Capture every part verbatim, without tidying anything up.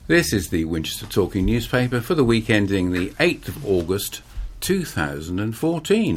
This is the Winchester Talking newspaper for the week ending the eighth of August two thousand fourteen.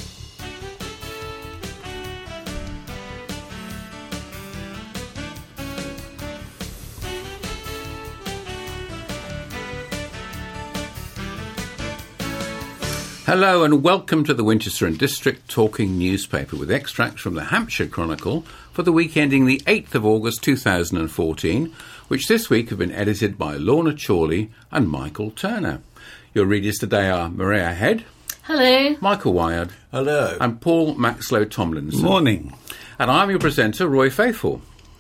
Hello and welcome to the Winchester and District Talking newspaper with extracts from the Hampshire Chronicle for the week ending the eighth of August two thousand fourteen, which this week have been edited by Lorna Chorley and Michael Turner. Your readers today are Maria Head. Hello. Michael Wyard. Hello. And Paul Maxlow Tomlinson. Morning. And I'm your presenter, Roy Faithful.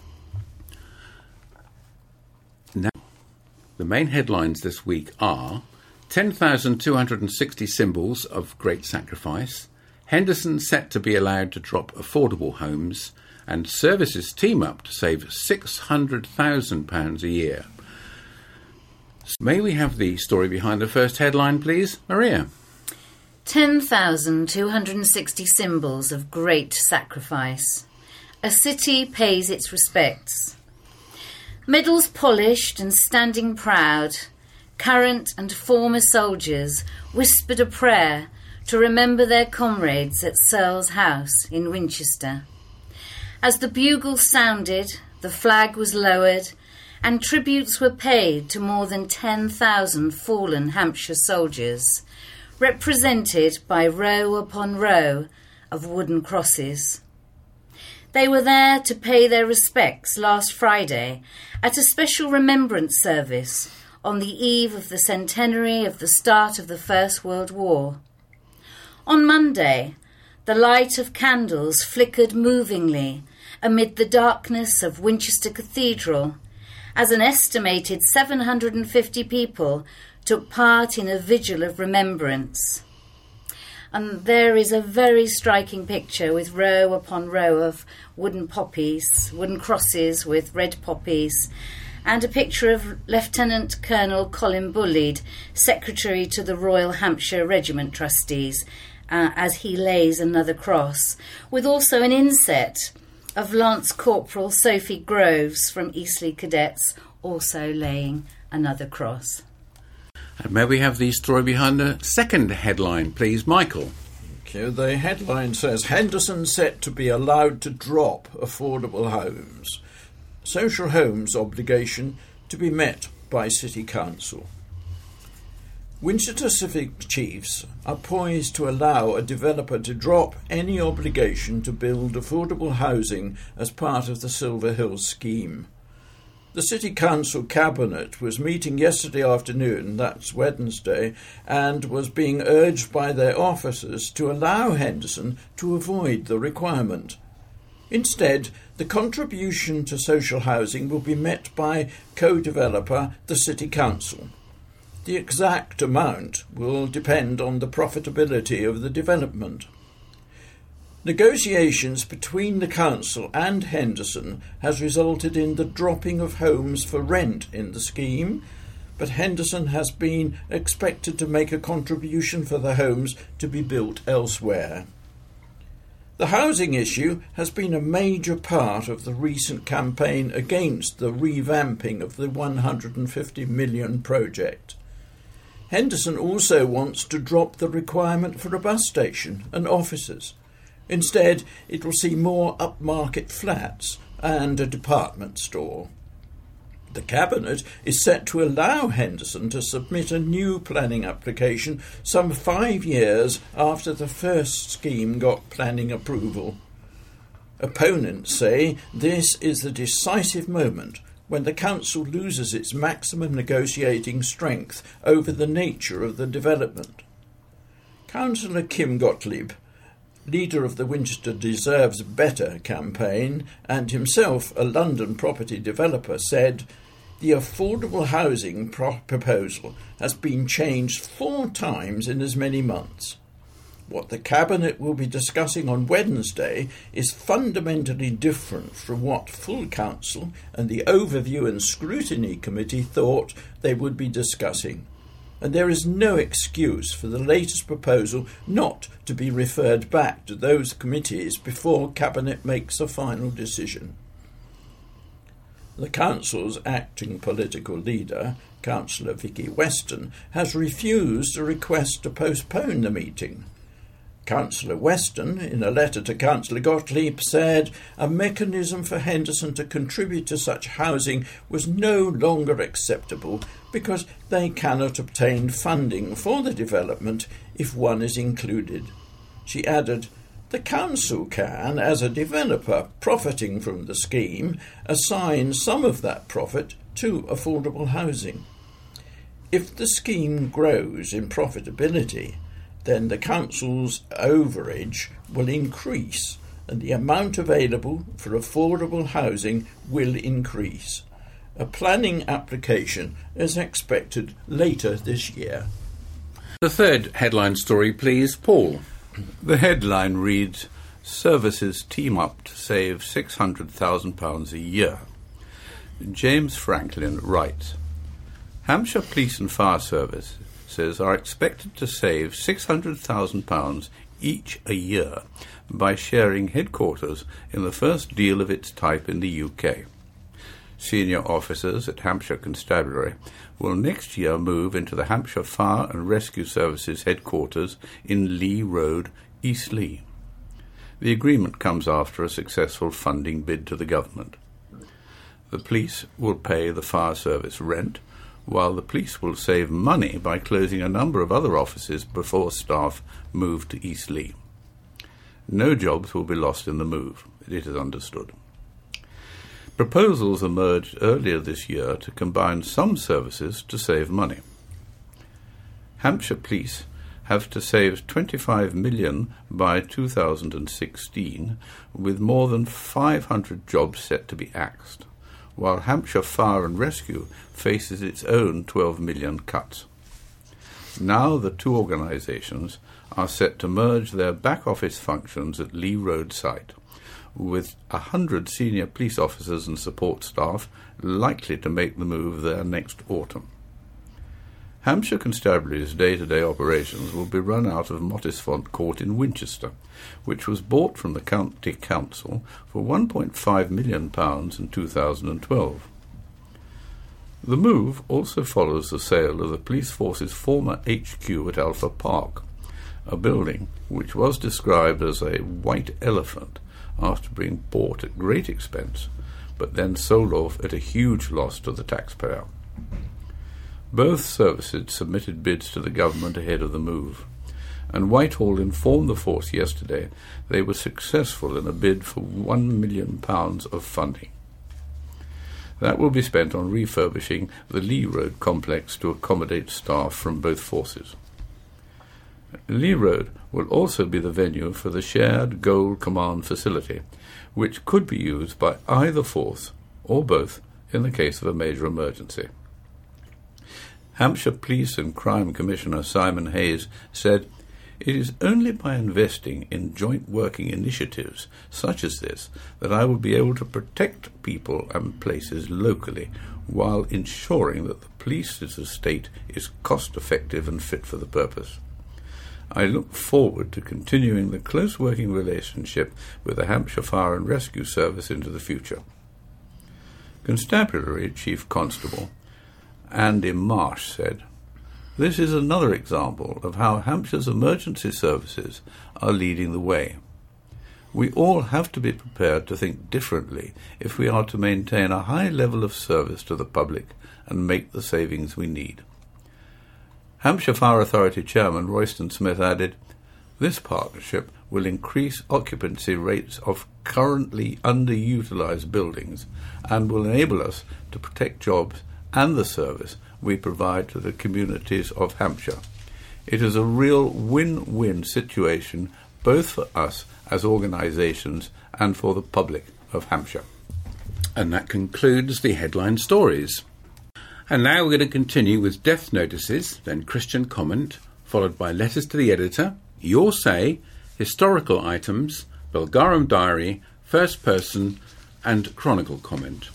Now, the main headlines this week are ten thousand two hundred sixty symbols of great sacrifice, Henderson set to be allowed to drop affordable homes, and services team up to save six hundred thousand pounds a year. May we have the story behind the first headline, please? Maria. ten thousand two hundred sixty symbols of great sacrifice. A city pays its respects. Medals polished and standing proud, current and former soldiers whispered a prayer to remember their comrades at Searle's house in Winchester. As the bugle sounded, the flag was lowered, and tributes were paid to more than ten thousand fallen Hampshire soldiers, represented by row upon row of wooden crosses. They were there to pay their respects last Friday at a special remembrance service on the eve of the centenary of the start of the First World War. On Monday, the light of candles flickered movingly amid the darkness of Winchester Cathedral, as an estimated seven hundred fifty people took part in a vigil of remembrance. And there is a very striking picture with row upon row of wooden poppies, wooden crosses with red poppies, and a picture of Lieutenant Colonel Colin Bulleid, Secretary to the Royal Hampshire Regiment Trustees, uh, as he lays another cross, with also an inset of Lance Corporal Sophie Groves from Eastleigh Cadets, also laying another cross. And may we have the story behind the second headline, please, Michael? Okay, the headline says, Henderson set to be allowed to drop affordable homes. Social homes obligation to be met by City Council. Winchester Civic Chiefs are poised to allow a developer to drop any obligation to build affordable housing as part of the Silver Hills scheme. The City Council Cabinet was meeting yesterday afternoon, that's Wednesday, and was being urged by their officers to allow Henderson to avoid the requirement. Instead, the contribution to social housing will be met by co-developer, the City Council. The exact amount will depend on the profitability of the development. Negotiations between the Council and Henderson has resulted in the dropping of homes for rent in the scheme, but Henderson has been expected to make a contribution for the homes to be built elsewhere. The housing issue has been a major part of the recent campaign against the revamping of the one hundred fifty million project. Henderson also wants to drop the requirement for a bus station and offices. Instead, it will see more upmarket flats and a department store. The Cabinet is set to allow Henderson to submit a new planning application some five years after the first scheme got planning approval. Opponents say this is the decisive moment when the Council loses its maximum negotiating strength over the nature of the development. Councillor Kim Gottlieb, leader of the Winchester Deserves Better campaign and himself a London property developer, said, "The affordable housing pro- proposal has been changed four times in as many months. What the Cabinet will be discussing on Wednesday is fundamentally different from what full Council and the Overview and Scrutiny Committee thought they would be discussing, and there is no excuse for the latest proposal not to be referred back to those committees before Cabinet makes a final decision." The council's acting political leader, Councillor Vicky Weston, has refused a request to postpone the meeting. Councillor Weston, in a letter to Councillor Gottlieb, said a mechanism for Henderson to contribute to such housing was no longer acceptable because they cannot obtain funding for the development if one is included. She added, "The council can, as a developer profiting from the scheme, assign some of that profit to affordable housing. If the scheme grows in profitability, then the council's overage will increase and the amount available for affordable housing will increase. A planning application is expected later this year." The third headline story, please, Paul. The headline reads, "Services team up to save six hundred thousand pounds a year." James Franklin writes, "Hampshire Police and Fire Services are expected to save six hundred thousand pounds each a year by sharing headquarters in the first deal of its type in the U K. Senior officers at Hampshire Constabulary will next year move into the Hampshire Fire and Rescue Services headquarters in Lee Road, Eastleigh. The agreement comes after a successful funding bid to the government. The police will pay the fire service rent, while the police will save money by closing a number of other offices before staff move to Eastleigh. No jobs will be lost in the move, it is understood. Proposals emerged earlier this year to combine some services to save money. Hampshire Police have to save twenty-five million pounds by two thousand sixteen, with more than five hundred jobs set to be axed, while Hampshire Fire and Rescue faces its own twelve million cuts. Now the two organisations are set to merge their back-office functions at Lee Road site, with a hundred senior police officers and support staff likely to make the move there next autumn. Hampshire Constabulary's day-to-day operations will be run out of Mottisfont Court in Winchester, which was bought from the County Council for one point five million pounds in two thousand twelve. The move also follows the sale of the police force's former H Q at Alpha Park, a building which was described as a white elephant after being bought at great expense, but then sold off at a huge loss to the taxpayer. Both services submitted bids to the government ahead of the move, and Whitehall informed the force yesterday they were successful in a bid for one million pounds of funding. That will be spent on refurbishing the Lee Road complex to accommodate staff from both forces. Lee Road will also be the venue for the shared Goal Command facility, which could be used by either force or both in the case of a major emergency. Hampshire Police and Crime Commissioner Simon Hayes said, "It is only by investing in joint working initiatives such as this that I will be able to protect people and places locally while ensuring that the police's estate is cost-effective and fit for the purpose. I look forward to continuing the close working relationship with the Hampshire Fire and Rescue Service into the future." Constabulary Chief Constable Andy Marsh said, "This is another example of how Hampshire's emergency services are leading the way. We all have to be prepared to think differently if we are to maintain a high level of service to the public and make the savings we need." Hampshire Fire Authority Chairman Royston Smith added, "This partnership will increase occupancy rates of currently underutilised buildings and will enable us to protect jobs and the service we provide to the communities of Hampshire. It is a real win-win situation both for us as organisations and for the public of Hampshire." And that concludes the headline stories. And now we're going to continue with death notices, then Christian comment, followed by letters to the editor, your say, historical items, Belgarum Diary, first person, and chronicle comment.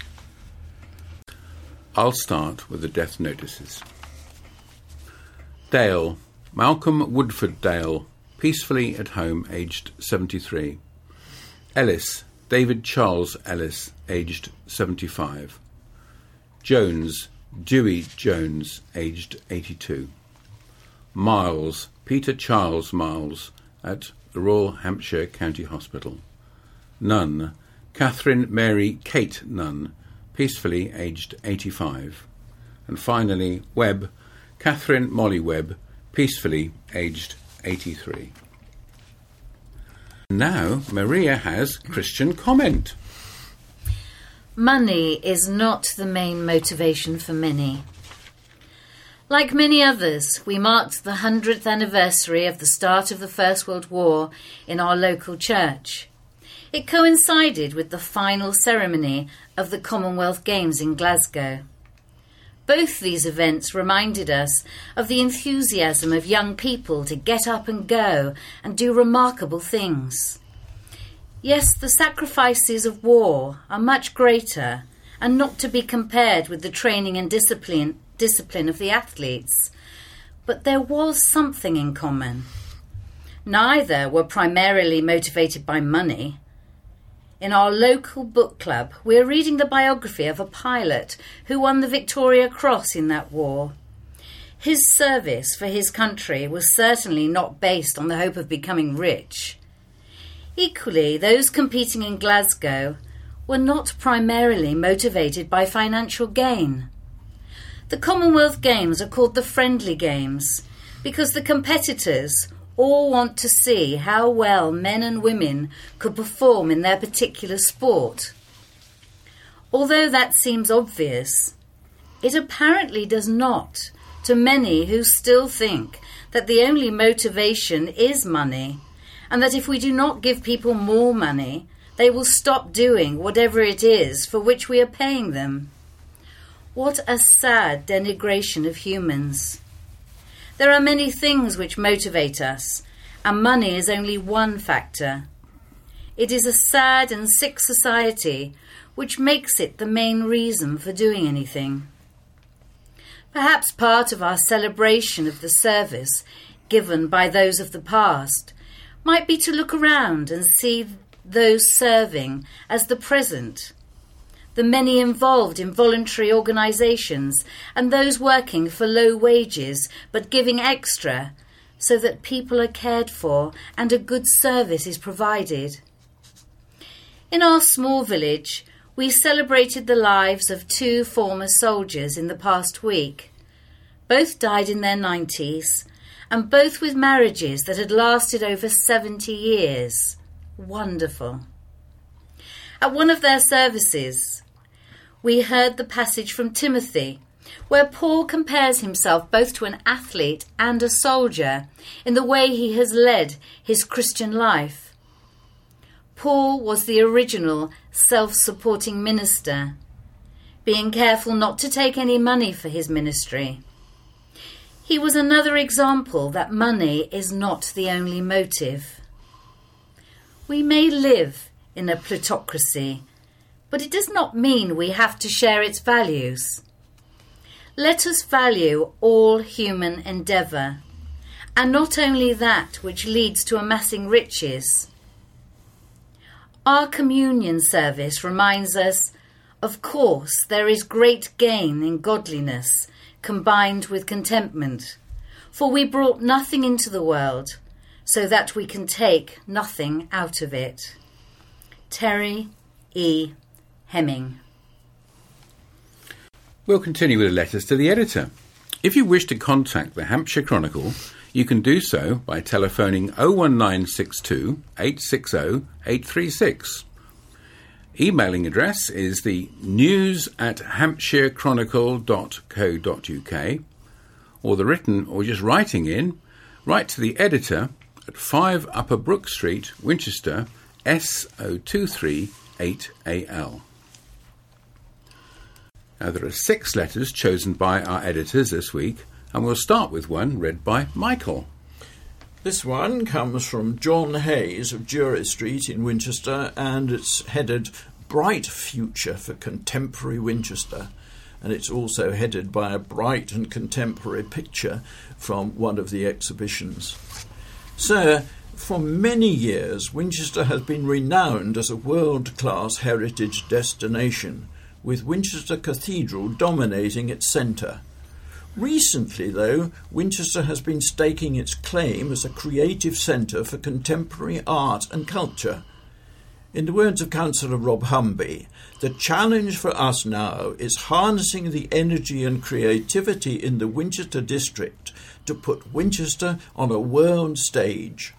I'll start with the death notices. Dale, Malcolm Woodford Dale, peacefully at home, aged seventy-three. Ellis, David Charles Ellis, aged seventy-five. Jones, Dewey Jones, aged eighty-two. Miles, Peter Charles Miles, at the Royal Hampshire County Hospital. Nunn, Catherine Mary Kate Nunn, peacefully aged eighty-five. And finally, Webb, Catherine Molly Webb, peacefully aged eighty-three. Now Maria has Christian comment. Money is not the main motivation for many. Like many others, we marked the hundredth anniversary of the start of the First World War in our local church. It coincided with the final ceremony of the Commonwealth Games in Glasgow. Both these events reminded us of the enthusiasm of young people to get up and go and do remarkable things. Yes, the sacrifices of war are much greater and not to be compared with the training and discipline, discipline of the athletes, but there was something in common. Neither were primarily motivated by money. In our local book club, we are reading the biography of a pilot who won the Victoria Cross in that war. His service for his country was certainly not based on the hope of becoming rich. Equally, those competing in Glasgow were not primarily motivated by financial gain. The Commonwealth Games are called the Friendly Games because the competitors all want to see how well men and women could perform in their particular sport. Although that seems obvious, it apparently does not to many who still think that the only motivation is money, and that if we do not give people more money, they will stop doing whatever it is for which we are paying them. What a sad denigration of humans. There are many things which motivate us, and money is only one factor. It is a sad and sick society which makes it the main reason for doing anything. Perhaps part of our celebration of the service given by those of the past might be to look around and see those serving as the present, the many involved in voluntary organisations and those working for low wages but giving extra so that people are cared for and a good service is provided. In our small village, we celebrated the lives of two former soldiers in the past week. Both died in their nineties, and both with marriages that had lasted over seventy years. Wonderful. At one of their services, we heard the passage from Timothy, where Paul compares himself both to an athlete and a soldier in the way he has led his Christian life. Paul was the original self-supporting minister, being careful not to take any money for his ministry. He was another example that money is not the only motive. We may live in a plutocracy, but it does not mean we have to share its values. Let us value all human endeavour, and not only that which leads to amassing riches. Our communion service reminds us, of course, there is great gain in godliness combined with contentment, for we brought nothing into the world, so that we can take nothing out of it. Terry E. Hemming. We'll continue with the letters to the editor. If you wish to contact the Hampshire Chronicle, you can do so by telephoning oh one nine six two, eight six oh, eight three six. Emailing address is the news at hampshire chronicle dot co dot uk, or the written or just writing in, write to the editor at five Upper Brook Street, Winchester, S zero two three eight A L. Now there are six letters chosen by our editors this week, and we'll start with one read by Michael. This one comes from John Hayes of Jury Street in Winchester, and it's headed Bright Future for Contemporary Winchester, and it's also headed by a bright and contemporary picture from one of the exhibitions. Sir, for many years Winchester has been renowned as a world-class heritage destination, with Winchester Cathedral dominating its centre. Recently, though, Winchester has been staking its claim as a creative centre for contemporary art and culture. In the words of Councillor Rob Humby, the challenge for us now is harnessing the energy and creativity in the Winchester district to put Winchester on a world stage.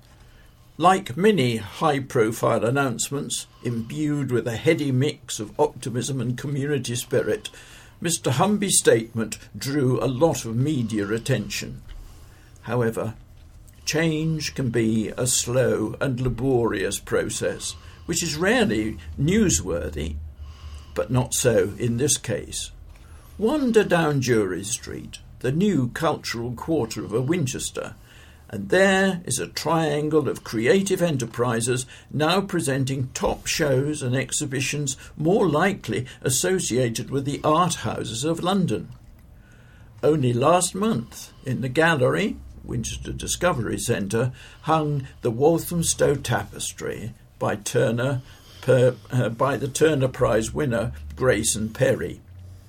Like many high-profile announcements, imbued with a heady mix of optimism and community spirit, Mister Humby's statement drew a lot of media attention. However, change can be a slow and laborious process, which is rarely newsworthy, but not so in this case. Wander down Jury Street, the new cultural quarter of Winchester, and there is a triangle of creative enterprises now presenting top shows and exhibitions more likely associated with the art houses of London. Only last month, in the gallery, Winchester Discovery Centre, hung the Walthamstow Tapestry by Turner, per, uh, by the Turner Prize winner Grayson Perry.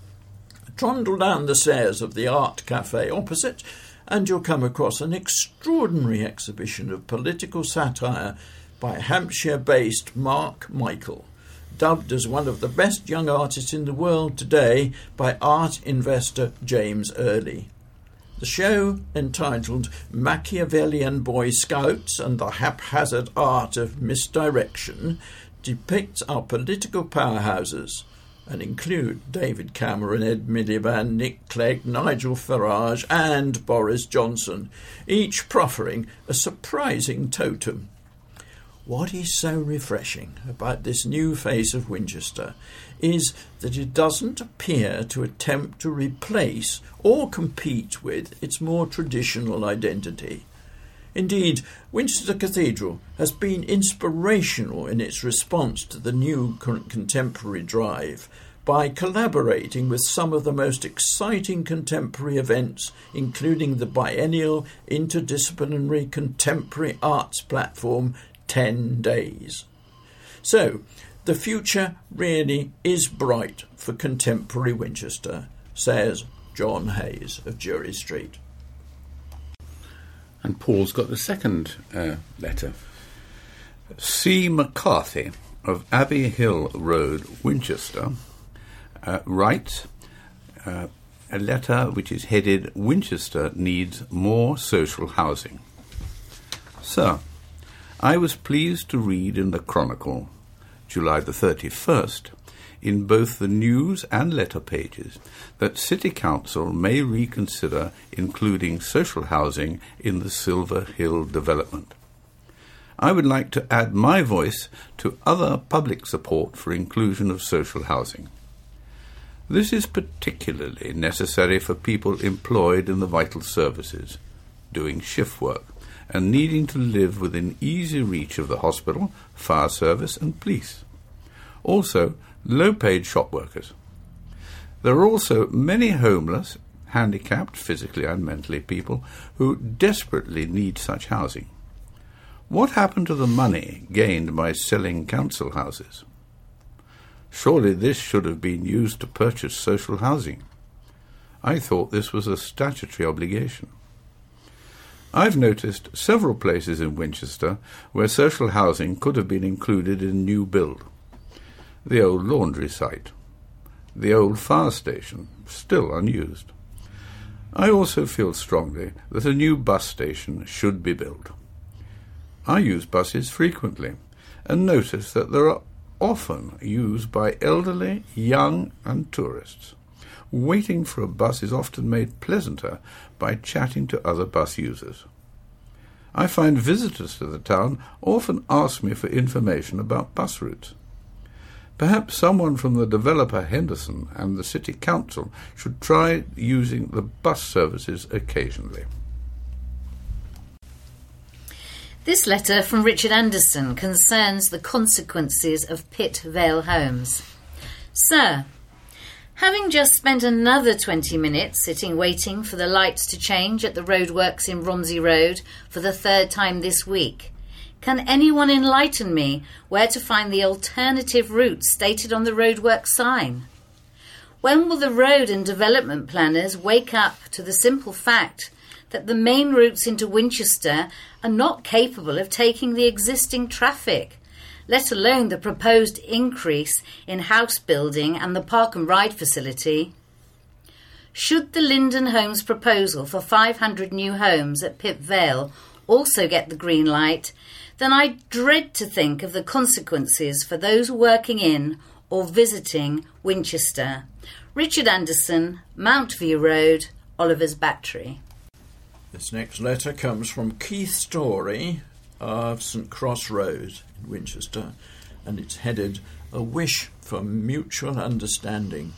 Trundle down the stairs of the art cafe opposite, and you'll come across an extraordinary exhibition of political satire by Hampshire-based Mark Michael, dubbed as one of the best young artists in the world today by art investor James Early. The show, entitled Machiavellian Boy Scouts and the Haphazard Art of Misdirection, depicts our political powerhouses, and include David Cameron, Ed Miliband, Nick Clegg, Nigel Farage and Boris Johnson, each proffering a surprising totem. What is so refreshing about this new face of Winchester is that it doesn't appear to attempt to replace or compete with its more traditional identity. Indeed, Winchester Cathedral has been inspirational in its response to the new contemporary drive by collaborating with some of the most exciting contemporary events, including the biennial interdisciplinary contemporary arts platform ten days. So, the future really is bright for contemporary Winchester, says John Hayes of Jury Street. And Paul's got the second uh, letter. C. McCarthy of Abbey Hill Road, Winchester, uh, writes uh, a letter which is headed Winchester Needs More Social Housing. Sir, I was pleased to read in the Chronicle, July the thirty-first, in both the news and letter pages, that City Council may reconsider including social housing in the Silver Hill development. I would like to add my voice to other public support for inclusion of social housing. This is particularly necessary for people employed in the vital services, doing shift work, and needing to live within easy reach of the hospital, fire service and police. Also, low-paid shop workers. There are also many homeless, handicapped physically and mentally people who desperately need such housing. What happened to the money gained by selling council houses? Surely this should have been used to purchase social housing. I thought this was a statutory obligation. I've noticed several places in Winchester where social housing could have been included in new build. The old laundry site, the old fire station, still unused. I also feel strongly that a new bus station should be built. I use buses frequently and notice that they are often used by elderly, young and tourists. Waiting for a bus is often made pleasanter by chatting to other bus users. I find visitors to the town often ask me for information about bus routes. Perhaps someone from the developer Henderson and the City Council should try using the bus services occasionally. This letter from Richard Anderson concerns the consequences of Pitt Vale Homes. Sir, having just spent another twenty minutes sitting waiting for the lights to change at the roadworks in Romsey Road for the third time this week, Can anyone enlighten me where to find the alternative route stated on the roadwork sign? When will the road and development planners wake up to the simple fact that the main routes into Winchester are not capable of taking the existing traffic, let alone the proposed increase in house building and the park and ride facility? Should the Linden Homes proposal for five hundred new homes at Pip Vale also get the green light, then I dread to think of the consequences for those working in or visiting Winchester. Richard Anderson, Mount View Road, Oliver's Battery. This next letter comes from Keith Story of St Cross Road in Winchester, and it's headed, A Wish for Mutual Understanding.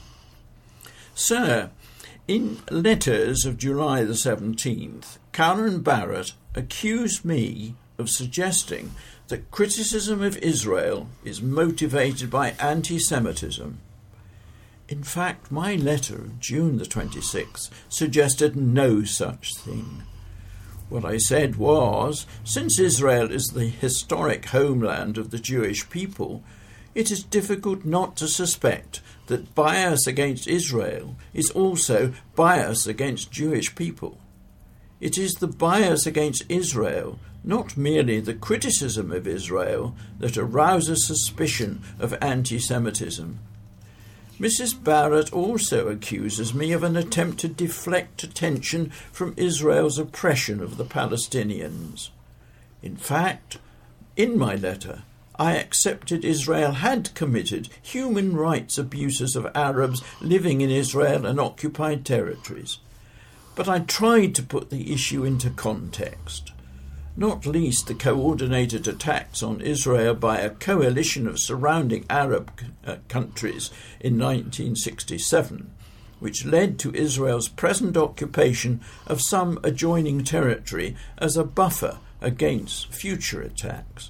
Sir, in letters of July the seventeenth, Karen Barrett accused me of suggesting that criticism of Israel is motivated by anti-Semitism. In fact, my letter of June the twenty-sixth suggested no such thing. What I said was, since Israel is the historic homeland of the Jewish people, it is difficult not to suspect that bias against Israel is also bias against Jewish people. It is the bias against Israel, not merely the criticism of Israel, that arouses suspicion of anti-Semitism. Missus Barrett also accuses me of an attempt to deflect attention from Israel's oppression of the Palestinians. In fact, in my letter, I accepted Israel had committed human rights abuses of Arabs living in Israel and occupied territories. But I tried to put the issue into context, not least the coordinated attacks on Israel by a coalition of surrounding Arab uh, countries in nineteen sixty-seven, which led to Israel's present occupation of some adjoining territory as a buffer against future attacks.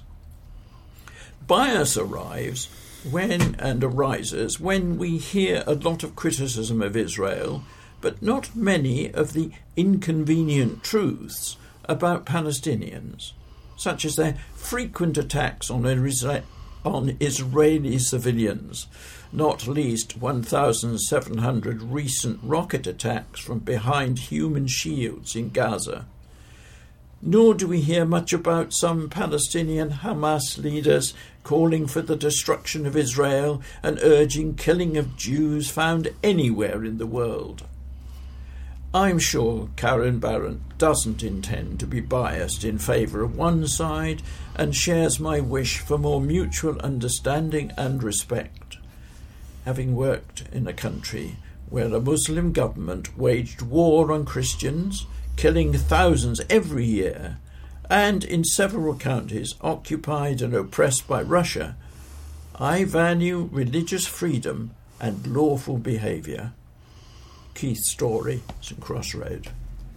Bias arrives when and arises when we hear a lot of criticism of Israel, but not many of the inconvenient truths about Palestinians, such as their frequent attacks on, Isra- on Israeli civilians, not least one thousand seven hundred recent rocket attacks from behind human shields in Gaza. Nor do we hear much about some Palestinian Hamas leaders calling for the destruction of Israel and urging killing of Jews found anywhere in the world. I'm sure Karen Barrett doesn't intend to be biased in favour of one side and shares my wish for more mutual understanding and respect. Having worked in a country where a Muslim government waged war on Christians, killing thousands every year, and in several counties occupied and oppressed by Russia, I value religious freedom and lawful behaviour. Keith Story, St Cross Road.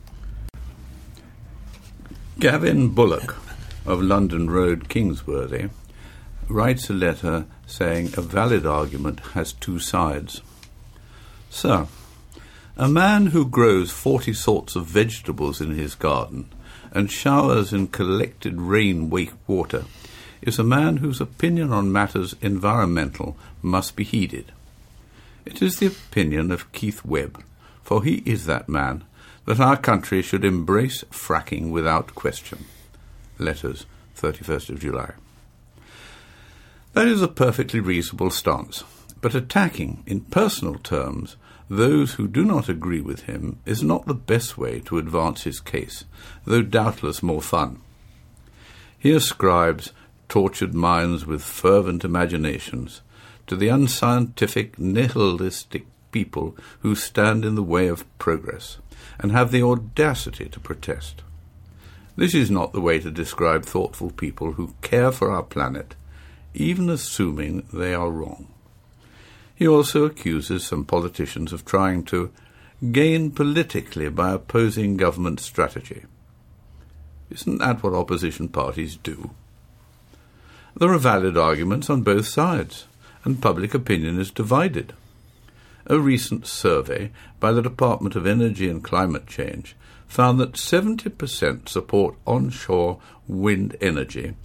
Gavin Bullock of London Road, Kingsworthy, writes a letter saying a valid argument has two sides. Sir, a man who grows forty sorts of vegetables in his garden and showers in collected rain wake water is a man whose opinion on matters environmental must be heeded. It is the opinion of Keith Webb, for he is that man, that our country should embrace fracking without question. Letters, thirty-first of July. That is a perfectly reasonable stance, but attacking, in personal terms, those who do not agree with him is not the best way to advance his case, though doubtless more fun. He ascribes tortured minds with fervent imaginations to the unscientific, nihilistic people who stand in the way of progress and have the audacity to protest. This is not the way to describe thoughtful people who care for our planet, even assuming they are wrong. He also accuses some politicians of trying to gain politically by opposing government strategy. Isn't that what opposition parties do? There are valid arguments on both sides, and public opinion is divided. A recent survey by the Department of Energy and Climate Change found that seventy percent support onshore wind energy,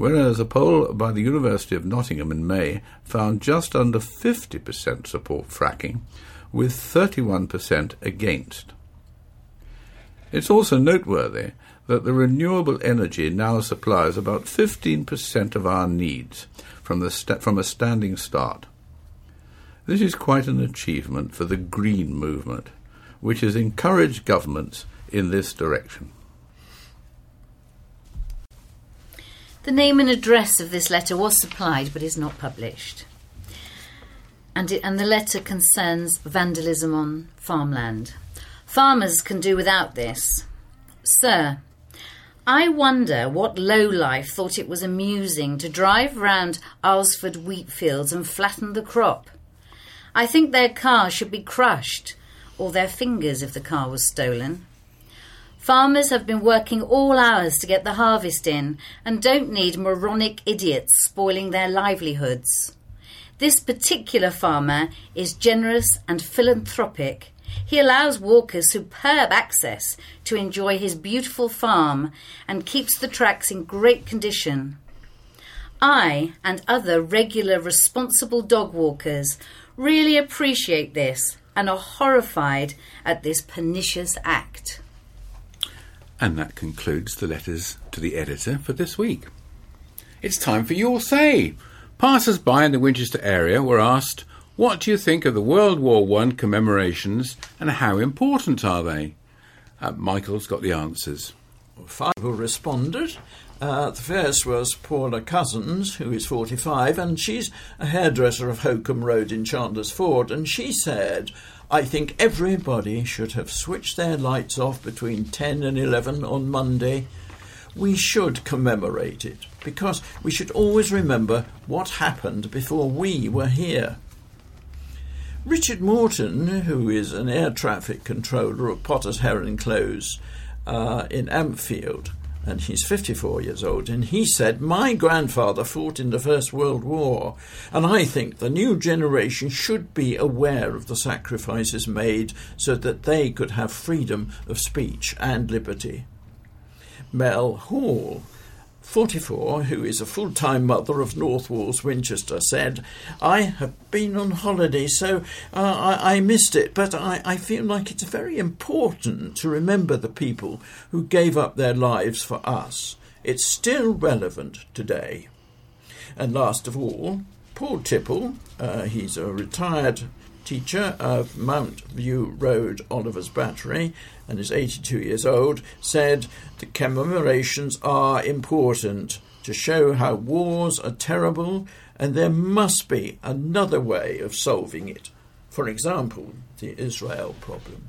whereas a poll by the University of Nottingham in May found just under fifty percent support fracking, with thirty-one percent against. It's also noteworthy that the renewable energy now supplies about fifteen percent of our needs from, the sta- from a standing start. This is quite an achievement for the green movement, which has encouraged governments in this direction. The name and address of this letter was supplied but is not published. And, it, and the letter concerns vandalism on farmland. Farmers can do without this. Sir, I wonder what lowlife thought it was amusing to drive round Alresford wheat fields and flatten the crop. I think their car should be crushed, or their fingers if the car was stolen. Farmers have been working all hours to get the harvest in and don't need moronic idiots spoiling their livelihoods. This particular farmer is generous and philanthropic. He allows walkers superb access to enjoy his beautiful farm and keeps the tracks in great condition. I and other regular responsible dog walkers really appreciate this and are horrified at this pernicious act. And that concludes the letters to the editor for this week. It's time for your say. Passers-by in the Winchester area were asked, what do you think of the World War One commemorations and how important are they? Uh, Michael's got the answers. Five people responded. Uh, the first was Paula Cousins, who is forty-five, and she's a hairdresser of Holcombe Road in Chandler's Ford, and she said, I think everybody should have switched their lights off between ten and eleven on Monday. We should commemorate it, because we should always remember what happened before we were here. Richard Morton, who is an air traffic controller of Potter's Heron Close uh, in Ampfield, and he's fifty-four years old, and he said, my grandfather fought in the First World War, and I think the new generation should be aware of the sacrifices made so that they could have freedom of speech and liberty. Mel Hall, forty-four, who is a full-time mother of North Walls, Winchester, said, I have been on holiday, so uh, I, I missed it, but I, I feel like it's very important to remember the people who gave up their lives for us. It's still relevant today. And last of all, Paul Tipple, uh, he's a retired teacher of Mount View Road, Oliver's Battery, and is eighty-two years old, said the commemorations are important to show how wars are terrible and there must be another way of solving it. For example, the Israel problem.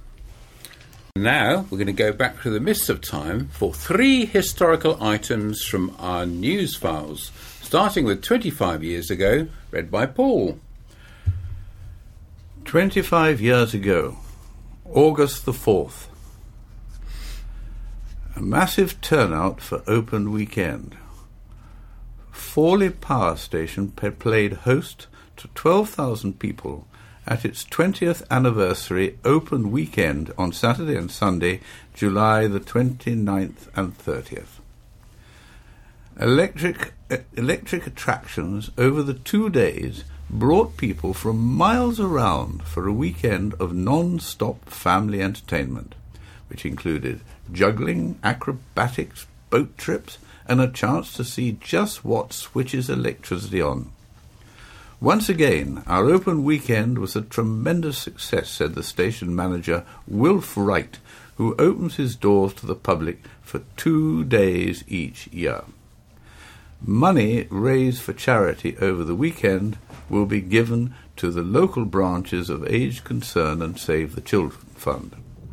Now we're going to go back to the mists of time for three historical items from our news files, starting with twenty-five years ago, read by Paul. Twenty-five years ago, August the fourth. A massive turnout for Open Weekend. Fawley Power Station played host to twelve thousand people at its twentieth anniversary Open Weekend on Saturday and Sunday, July the twenty-ninth and thirtieth. Electric, electric attractions over the two days brought people from miles around for a weekend of non-stop family entertainment, which included juggling, acrobatics, boat trips, and a chance to see just what switches electricity on. Once again, our Open Weekend was a tremendous success, said the station manager Wilf Wright, who opens his doors to the public for two days each year. Money raised for charity over the weekend will be given to the local branches of Age Concern and Save the Children Fund.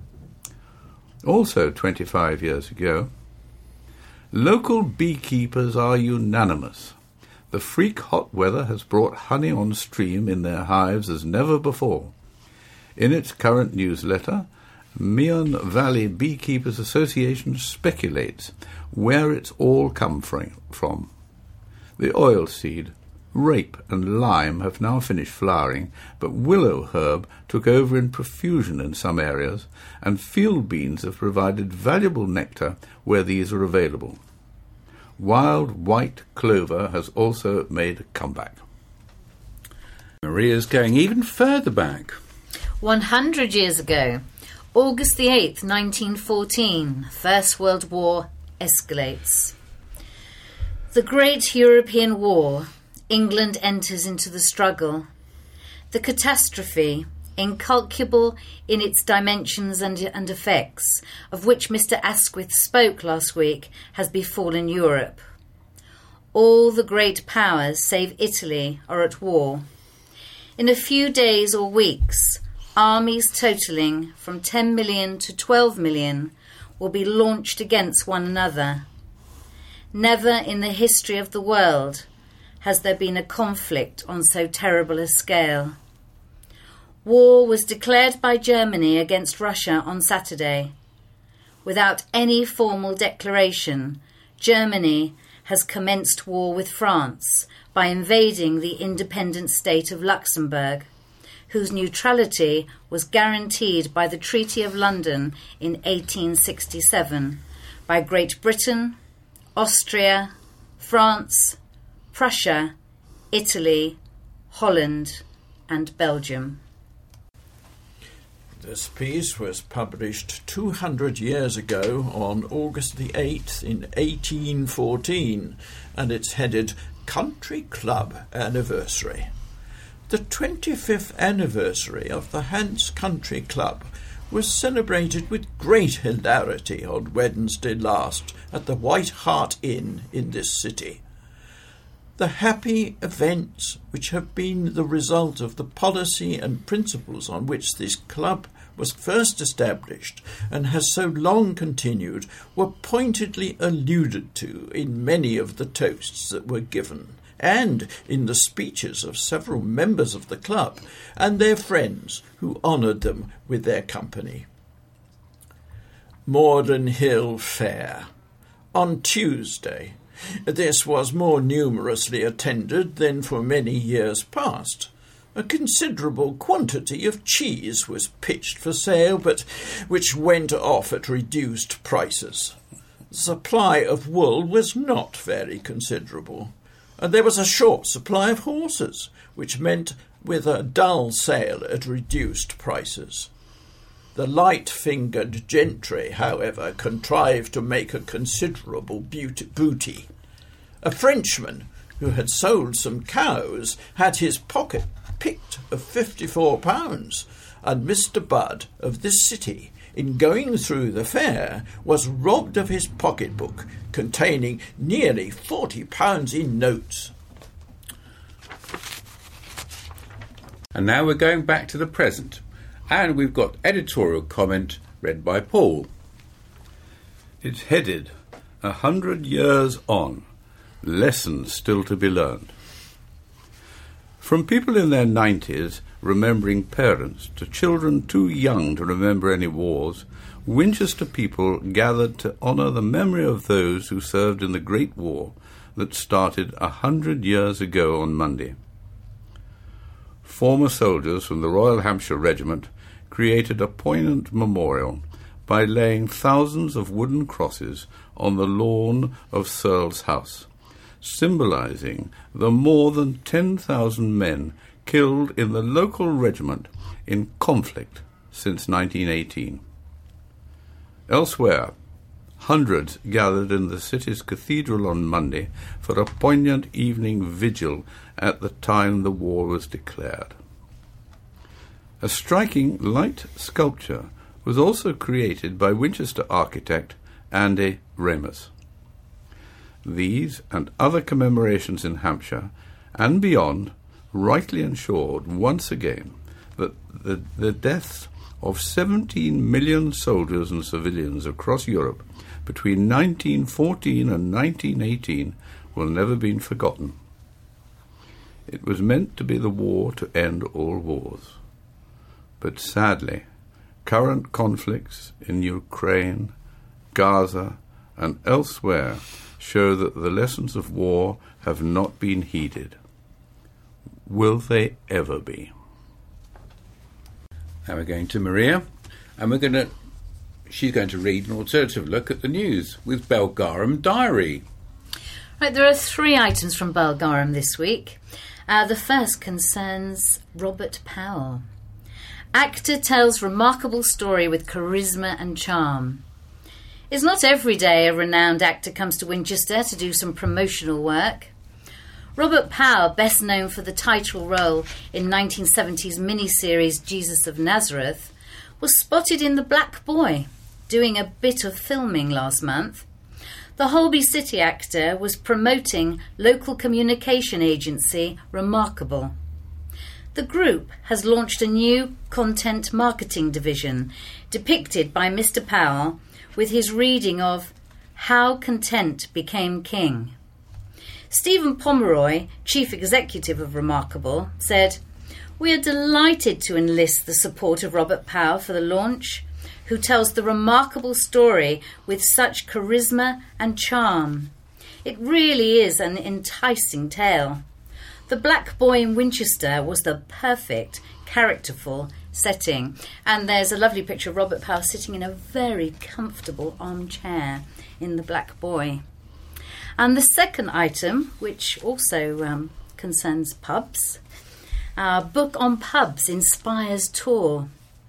Also twenty-five years ago, local beekeepers are unanimous. The freak hot weather has brought honey on stream in their hives as never before. In its current newsletter, Meon Valley Beekeepers Association speculates where it's all come from. The oilseed, rape and lime have now finished flowering, but willow herb took over in profusion in some areas, and field beans have provided valuable nectar where these are available. wild white clover has also made a comeback. Maria's going even further back. one hundred years ago, August the eighth, nineteen fourteen, First World War escalates. The Great European War, England enters into the struggle. The catastrophe, incalculable in its dimensions and, and effects, of which Mister Asquith spoke last week, has befallen Europe. All the great powers, save Italy, are at war. In a few days or weeks, armies totalling from ten million to twelve million will be launched against one another. Never in the history of the world has there been a conflict on so terrible a scale. War was declared by Germany against Russia on Saturday. Without any formal declaration, Germany has commenced war with France by invading the independent state of Luxembourg, whose neutrality was guaranteed by the Treaty of London in eighteen sixty-seven by Great Britain, Austria, France, Prussia, Italy, Holland, and Belgium. This piece was published two hundred years ago on August the eighth in eighteen fourteen, and it's headed Country Club Anniversary. The twenty-fifth anniversary of the Hants Country Club was celebrated with great hilarity on Wednesday last at the White Hart Inn in this city. The happy events which have been the result of the policy and principles on which this club was first established and has so long continued were pointedly alluded to in many of the toasts that were given, and in the speeches of several members of the club and their friends who honoured them with their company. Morden Hill Fair. On Tuesday, this was more numerously attended than for many years past. A considerable quantity of cheese was pitched for sale, but which went off at reduced prices. The supply of wool was not very considerable, and there was a short supply of horses, which meant with a dull sale at reduced prices. The light-fingered gentry, however, contrived to make a considerable beauty, booty. A Frenchman, who had sold some cows, had his pocket picked of fifty-four pounds, and Mister Budd of this city, in going through the fair, was robbed of his pocketbook, containing nearly forty pounds in notes. And now we're going back to the present, and we've got editorial comment read by Paul. It's headed A Hundred Years On, Lessons Still to be Learned. From people in their nineties remembering parents to children too young to remember any wars, Winchester people gathered to honour the memory of those who served in the Great War that started a hundred years ago on Monday. Former soldiers from the Royal Hampshire Regiment created a poignant memorial by laying thousands of wooden crosses on the lawn of Searle's house, symbolising the more than ten thousand men killed in the local regiment in conflict since nineteen eighteen. Elsewhere, hundreds gathered in the city's cathedral on Monday for a poignant evening vigil at the time the war was declared. A striking light sculpture was also created by Winchester architect Andy Ramus. These and other commemorations in Hampshire and beyond rightly ensured once again that the, the deaths of seventeen million soldiers and civilians across Europe between nineteen fourteen and nineteen eighteen will never be forgotten. It was meant to be the war to end all wars. But sadly, current conflicts in Ukraine, Gaza, and elsewhere show that the lessons of war have not been heeded. Will they ever be? Now we're going to Maria, and we're going to. She's going to read an alternative look at the news with Belgarum Diary. Right, there are three items from Belgarum this week. Uh, the first concerns Robert Powell. Actor tells remarkable story with charisma and charm. It's not every day a renowned actor comes to Winchester to do some promotional work. Robert Powell, best known for the title role in nineteen seventies miniseries Jesus of Nazareth, was spotted in The Black Boy, doing a bit of filming last month. The Holby City actor was promoting local communication agency Remarkable. The group has launched a new content marketing division depicted by Mister Powell with his reading of How Content Became King. Stephen Pomeroy, chief executive of Remarkable, said, "We are delighted to enlist the support of Robert Powell for the launch, who tells the remarkable story with such charisma and charm. It really is an enticing tale. The Black Boy in Winchester was the perfect, characterful setting." And there's a lovely picture of Robert Powell sitting in a very comfortable armchair in The Black Boy. And the second item, which also um, concerns pubs, our book on pubs inspires tour.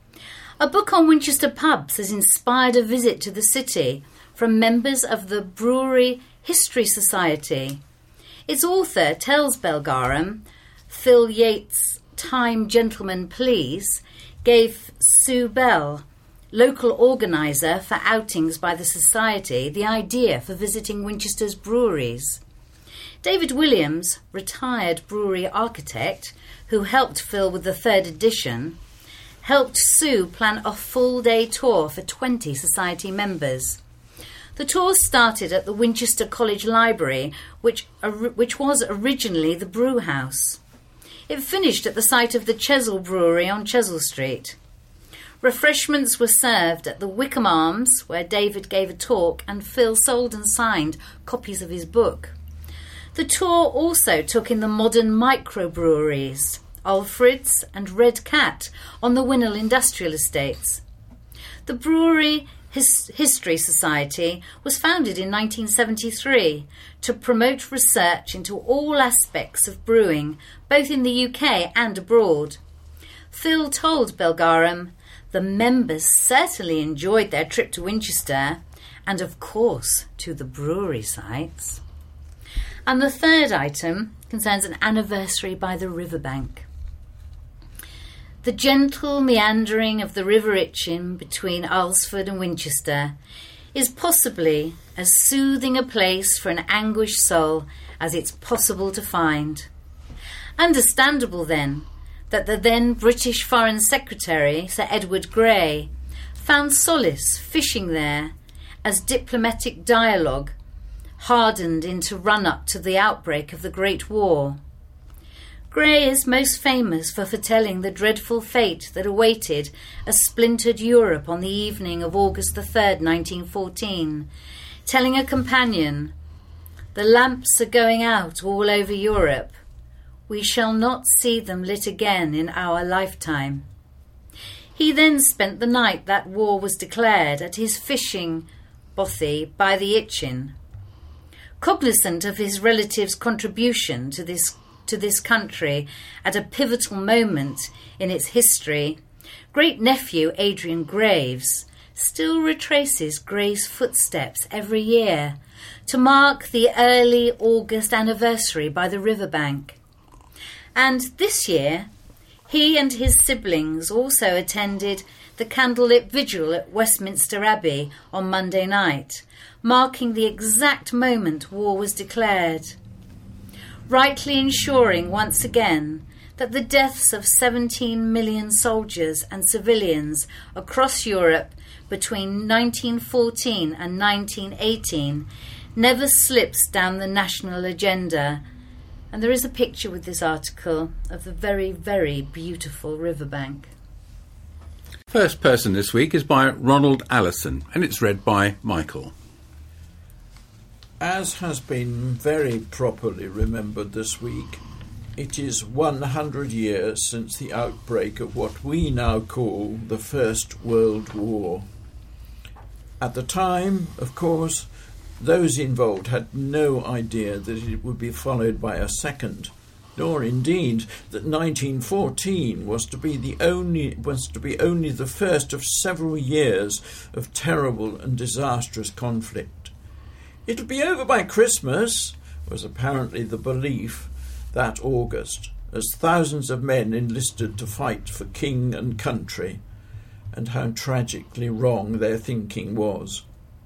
A book on Winchester pubs has inspired a visit to the city from members of the Brewery History Society. Its author tells Belgarum, Phil Yates' Time Gentlemen Please, gave Sue Bell, local organiser for outings by the Society, the idea for visiting Winchester's breweries. David Williams, retired brewery architect, who helped Phil with the third edition, helped Sue plan a full-day tour for twenty Society members. The tour started at the Winchester College Library, which, which was originally the brew house. It finished at the site of the Chesil Brewery on Chesil Street. Refreshments were served at the Wickham Arms, where David gave a talk and Phil sold and signed copies of his book. The tour also took in the modern microbreweries, Alfred's and Red Cat on the Winnell Industrial Estates. The Brewery His- History Society was founded in nineteen seventy-three to promote research into all aspects of brewing, both in the U K and abroad. Phil told Belgarum, "The members certainly enjoyed their trip to Winchester and, of course, to the brewery sites." And the third item concerns an anniversary by the riverbank. The gentle meandering of the River Itchen between Alresford and Winchester is possibly as soothing a place for an anguished soul as it's possible to find. Understandable, then, that the then British Foreign Secretary, Sir Edward Grey, found solace fishing there as diplomatic dialogue hardened into run-up to the outbreak of the Great War. Grey is most famous for foretelling the dreadful fate that awaited a splintered Europe on the evening of August the third, nineteen fourteen, telling a companion, "The lamps are going out all over Europe. We shall not see them lit again in our lifetime." He then spent the night that war was declared at his fishing bothy by the Itchen. Cognizant of his relative's contribution to this to this country at a pivotal moment in its history, great-nephew Adrian Graves still retraces Grey's footsteps every year to mark the early August anniversary by the riverbank. And this year, he and his siblings also attended the candlelit vigil at Westminster Abbey on Monday night, marking the exact moment war was declared, rightly ensuring once again that the deaths of seventeen million soldiers and civilians across Europe between nineteen fourteen and nineteen eighteen never slips down the national agenda. And there is a picture with this article of the very, very beautiful riverbank. First person this week is by Ronald Allison, and it's read by Michael. As has been very properly remembered this week, it is one hundred years since the outbreak of what we now call the First World War. At the time, of course, those involved had no idea that it would be followed by a second, nor indeed that nineteen fourteen was to be the only was to be only the first of several years of terrible and disastrous conflict. "It'll be over by Christmas," was apparently the belief that August, as thousands of men enlisted to fight for king and country, and how tragically wrong their thinking was.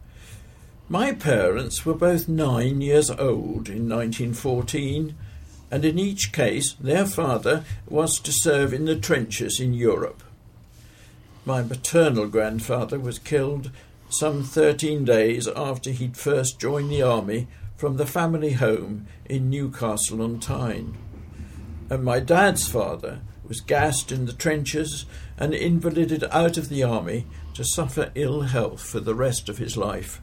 My parents were both nine years old in nineteen fourteen, and in each case their father was to serve in the trenches in Europe. My maternal grandfather was killed some thirteen days after he'd first joined the army from the family home in Newcastle-on-Tyne. And my dad's father was gassed in the trenches and invalided out of the army to suffer ill health for the rest of his life.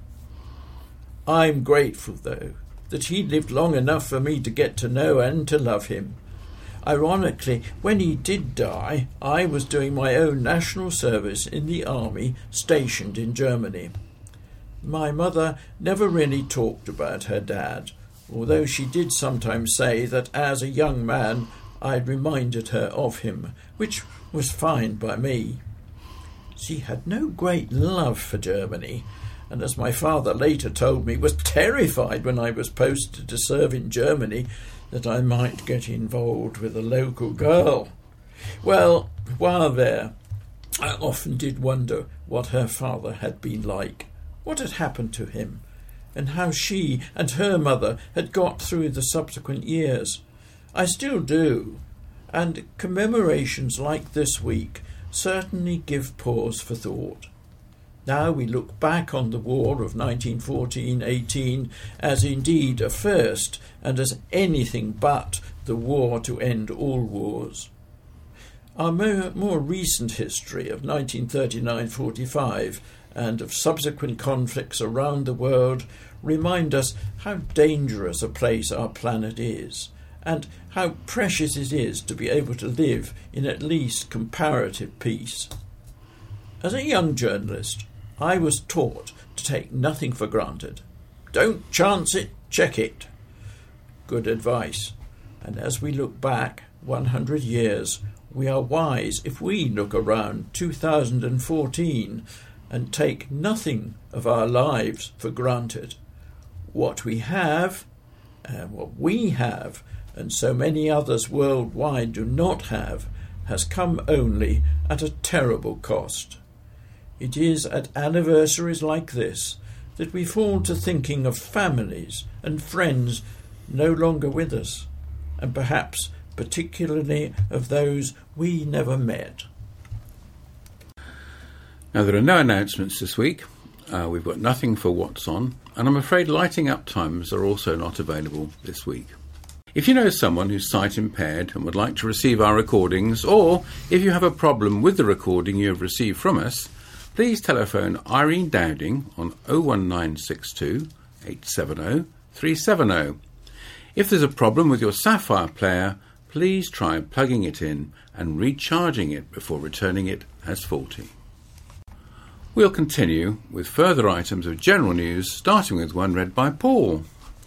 I'm grateful, though, that he lived long enough for me to get to know and to love him. Ironically, when he did die, I was doing my own national service in the army stationed in Germany. My mother never really talked about her dad, although she did sometimes say that as a young man I'd reminded her of him, which was fine by me. She had no great love for Germany, and as my father later told me, was terrified when I was posted to serve in Germany that I might get involved with a local girl. Well, while there, I often did wonder what her father had been like, what had happened to him, and how she and her mother had got through the subsequent years. I still do, and commemorations like this week certainly give pause for thought. Now we look back on the war of nineteen fourteen eighteen as indeed a first, and as anything but the war to end all wars. Our more, more recent history of nineteen thirty-nine forty-five and of subsequent conflicts around the world remind us how dangerous a place our planet is, and how precious it is to be able to live in at least comparative peace. As a young journalist, I was taught to take nothing for granted. Don't chance it, check it. Good advice. And as we look back one hundred years, we are wise if we look around two thousand fourteen and take nothing of our lives for granted. What we have, and what we have, and so many others worldwide do not have, has come only at a terrible cost. It is at anniversaries like this that we fall to thinking of families and friends no longer with us, and perhaps particularly of those we never met. Now, there are no announcements this week. Uh, we've got nothing for What's On, and I'm afraid lighting up times are also not available this week. If you know someone who's sight impaired and would like to receive our recordings, or if you have a problem with the recording you have received from us, please telephone Irene Dowding on oh one nine six two, eight seven oh, three seven oh. If there's a problem with your Sapphire player, please try plugging it in and recharging it before returning it as faulty. We'll continue with further items of general news, starting with one read by Paul.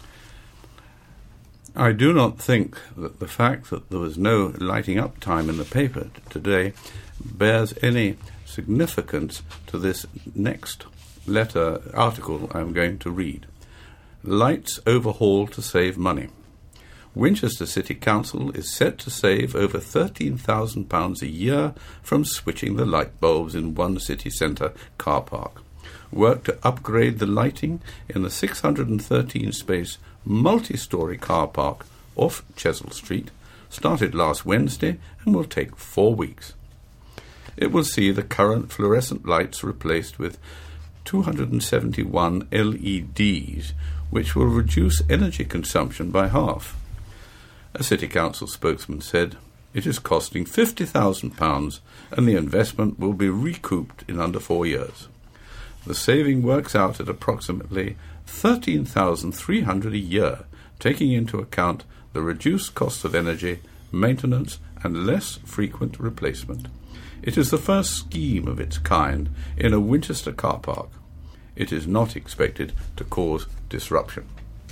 I do not think that the fact that there was no lighting up time in the paper t- today bears any significance to this next letter article I'm going to read. Lights overhaul to save money. Winchester City Council is set to save over thirteen thousand pounds a year from switching the light bulbs in one city centre car park. Work to upgrade the lighting in the six hundred thirteen space multi-storey car park off Chesil Street started last Wednesday and will take four weeks. It will see the current fluorescent lights replaced with two hundred seventy-one L E Ds, which will reduce energy consumption by half. A City Council spokesman said, "It is costing fifty thousand pounds and the investment will be recouped in under four years. The saving works out at approximately thirteen thousand three hundred pounds a year, taking into account the reduced cost of energy, maintenance and less frequent replacement. It is the first scheme of its kind in a Winchester car park. it is not expected to cause disruption.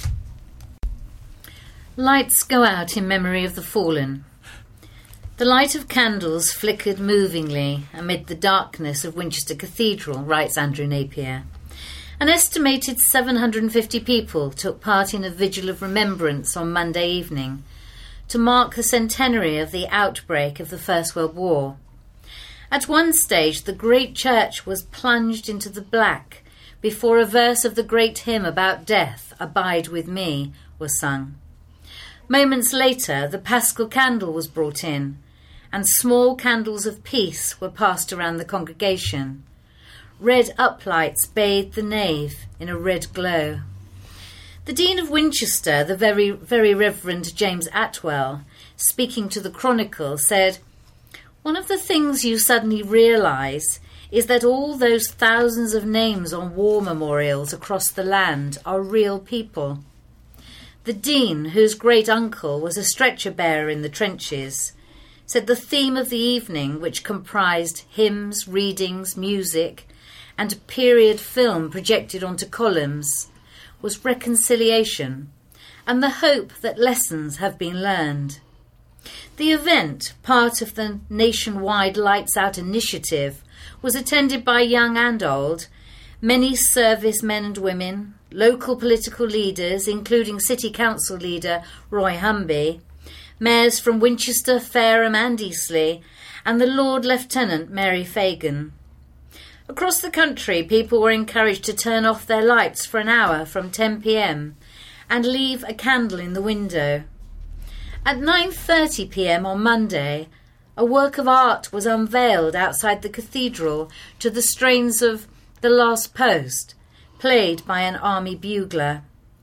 Lights go out in memory of the fallen. The light of candles flickered movingly amid the darkness of Winchester Cathedral, writes Andrew Napier. An estimated seven hundred fifty people took part in a vigil of remembrance on Monday evening to mark the centenary of the outbreak of the First World War. At one stage, the great church was plunged into the black before a verse of the great hymn about death, "Abide with me," was sung. Moments later, the Paschal candle was brought in, and small candles of peace were passed around the congregation. Red uplights bathed the nave in a red glow. The Dean of Winchester, the very, very Reverend James Atwell, speaking to the Chronicle, said, "One of the things you suddenly realise is that all those thousands of names on war memorials across the land are real people." The Dean, whose great-uncle was a stretcher-bearer in the trenches, said the theme of the evening, which comprised hymns, readings, music, and a period film projected onto columns, was reconciliation and the hope that lessons have been learned. The event, part of the nationwide Lights Out initiative, was attended by young and old, many servicemen and women, local political leaders, including City Council leader Roy Humby, mayors from Winchester, Fareham and Eastleigh, and the Lord Lieutenant Mary Fagan. Across the country, people were encouraged to turn off their lights for an hour from ten p m and leave a candle in the window. At nine thirty p m on Monday, a work of art was unveiled outside the cathedral to the strains of The Last Post, played by an army bugler.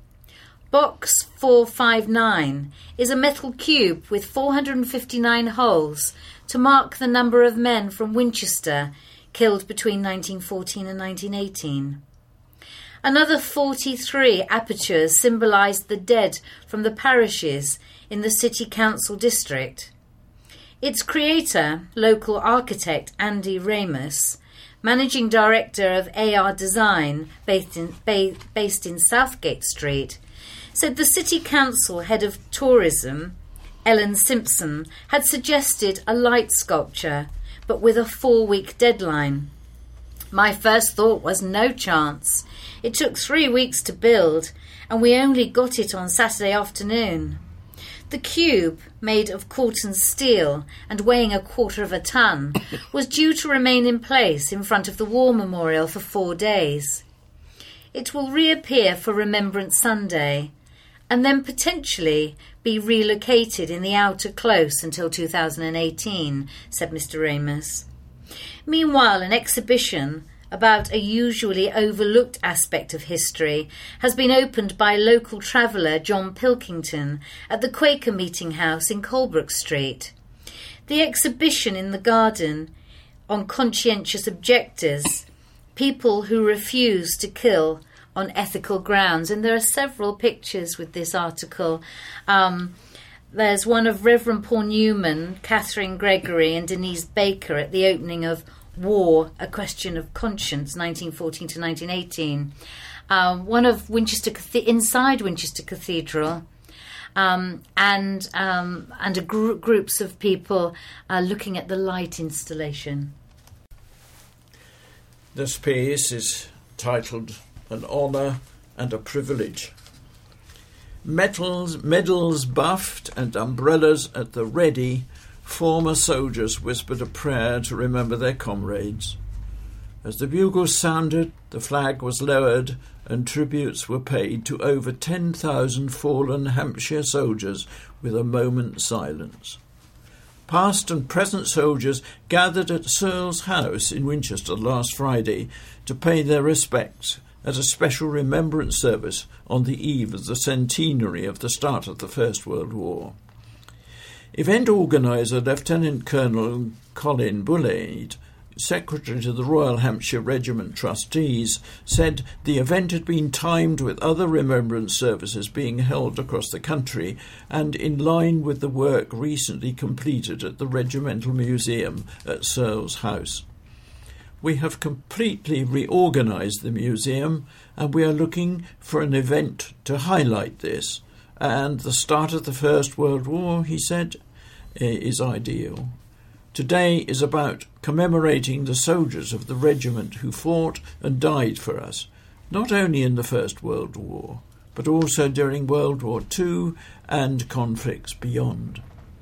Box four five nine is a metal cube with four hundred fifty-nine holes to mark the number of men from Winchester killed between nineteen fourteen and nineteen eighteen. Another forty-three apertures symbolised the dead from the parishes in the City Council district. Its creator, local architect Andy Ramus, managing director of A R Design based in, ba- based in Southgate Street, said the City Council head of tourism, Ellen Simpson, had suggested a light sculpture, but with a four-week deadline. My first thought was no chance. It took three weeks to build, and we only got it on Saturday afternoon. The cube, made of Corten steel and weighing a quarter of a ton, was due to remain in place in front of the War Memorial for four days. It will reappear for Remembrance Sunday, and then potentially be relocated in the outer close until two thousand eighteen, said Mister Ramus. Meanwhile, an exhibition about a usually overlooked aspect of history has been opened by local traveller John Pilkington at the Quaker Meeting House in Colebrook Street. The exhibition in the garden on conscientious objectors, people who refuse to kill on ethical grounds, and there are several pictures with this article. Um, there's one of Reverend Paul Newman, Catherine Gregory and Denise Baker at the opening of War, A Question of Conscience, nineteen fourteen to nineteen eighteen. Um, one of Winchester inside Winchester Cathedral, um, and um, and a gr- groups of people uh, looking at the light installation. This piece is titled "An Honour and a Privilege." Medals, medals buffed and umbrellas at the ready, former soldiers whispered a prayer to remember their comrades. As the bugles sounded, the flag was lowered and tributes were paid to over ten thousand fallen Hampshire soldiers with a moment's silence. Past and present soldiers gathered at Searle's house in Winchester last Friday to pay their respects at a special remembrance service on the eve of the centenary of the start of the First World War. Event organiser Lieutenant Colonel Colin Bullade, Secretary to the Royal Hampshire Regiment Trustees, said the event had been timed with other remembrance services being held across the country and in line with the work recently completed at the Regimental Museum at Searle's house. we have completely reorganised the museum and we are looking for an event to highlight this. And the start of the First World War, he said, is ideal. Today is about commemorating the soldiers of the regiment who fought and died for us, not only in the First World War, but also during World War Two and conflicts beyond.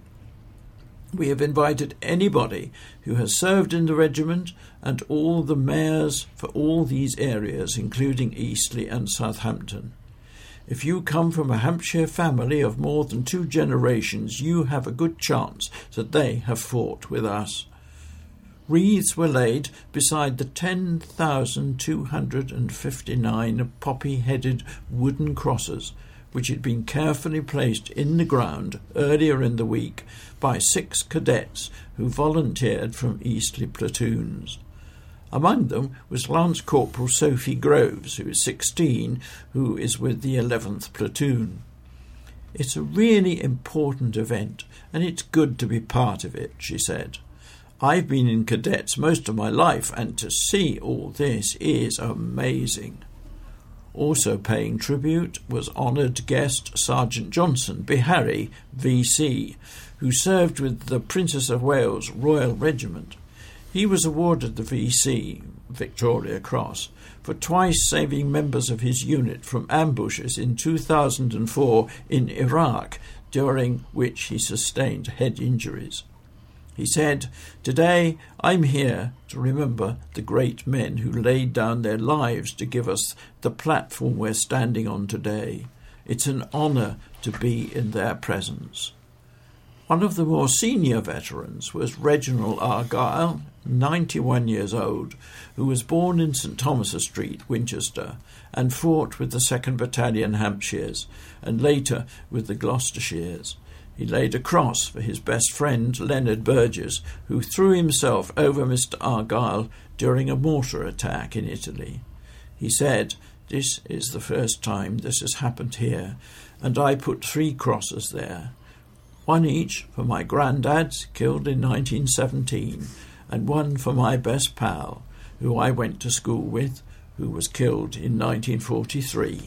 We have invited anybody who has served in the regiment and all the mayors for all these areas, including Eastleigh and Southampton. If you come from a Hampshire family of more than two generations, you have a good chance that they have fought with us. Wreaths were laid beside the ten thousand two hundred fifty-nine poppy-headed wooden crosses which had been carefully placed in the ground earlier in the week by six cadets who volunteered from Eastleigh platoons. Among them was Lance Corporal Sophie Groves, who is sixteen, who is with the eleventh platoon. It's a really important event, and it's good to be part of it, she said. I've been in cadets most of my life, and to see all this is amazing. Also paying tribute was honoured guest Sergeant Johnson Beharry, V C, who served with the Princess of Wales Royal Regiment. He was awarded the V C, Victoria Cross, for twice saving members of his unit from ambushes in two thousand four in Iraq, during which he sustained head injuries. He said, "Today I'm here to remember the great men who laid down their lives to give us the platform we're standing on today. It's an honour to be in their presence." One of the more senior veterans was Reginald Argyle, ninety-one years old, who was born in St Thomas Street, Winchester, and fought with the second Battalion Hampshires, and later with the Gloucestershires. He laid a cross for his best friend, Leonard Burgess, who threw himself over Mister Argyle during a mortar attack in Italy. He said, "This is the first time this has happened here, and I put three crosses there. One each for my granddads, killed in nineteen seventeen, and one for my best pal, who I went to school with, who was killed in nineteen forty-three.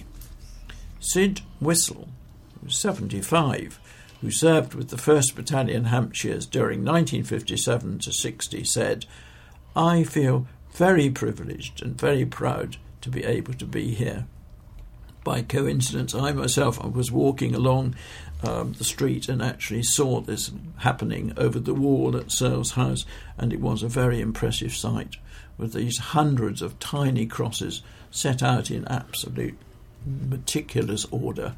Sid Whistle, who was seventy-five, who served with the first Battalion Hampshires during nineteen fifty-seven to sixty, said, "I feel very privileged and very proud to be able to be here." By coincidence, I myself was walking along um, the street and actually saw this happening over the wall at Searle's house, and it was a very impressive sight, with these hundreds of tiny crosses set out in absolute meticulous order.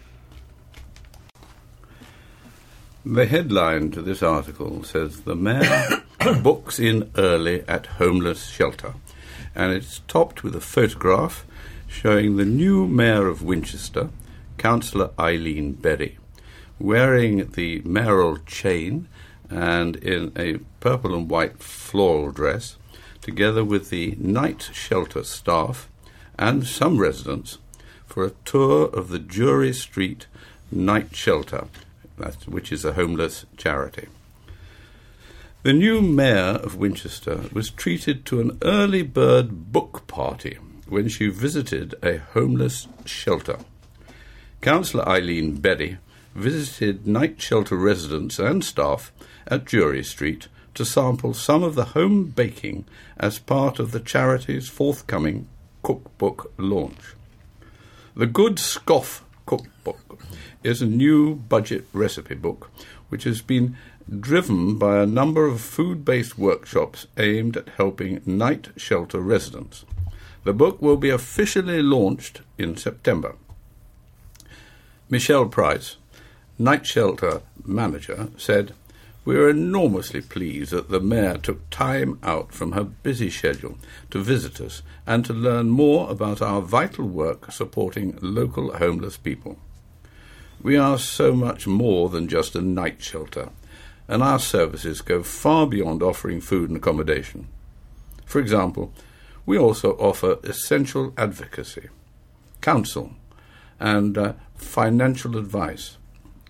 The headline to this article says, "The Mayor books in early at homeless shelter," and it's topped with a photograph showing the new Mayor of Winchester, Councillor Eileen Berry, wearing the mayoral chain and in a purple and white floral dress, together with the night shelter staff and some residents, for a tour of the Jury Street Night Shelter, which is a homeless charity. The new Mayor of Winchester was treated to an early bird book party when she visited a homeless shelter. Councillor Eileen Berry visited night shelter residents and staff at Jury Street to sample some of the home baking as part of the charity's forthcoming cookbook launch. The Good Scoff Cookbook is a new budget recipe book which has been driven by a number of food-based workshops aimed at helping night shelter residents. The book will be officially launched in September. Michelle Price, night shelter manager, said, "We are enormously pleased that the Mayor took time out from her busy schedule to visit us and to learn more about our vital work supporting local homeless people. We are so much more than just a night shelter, and our services go far beyond offering food and accommodation. For example, we also offer essential advocacy, counsel, and uh, financial advice.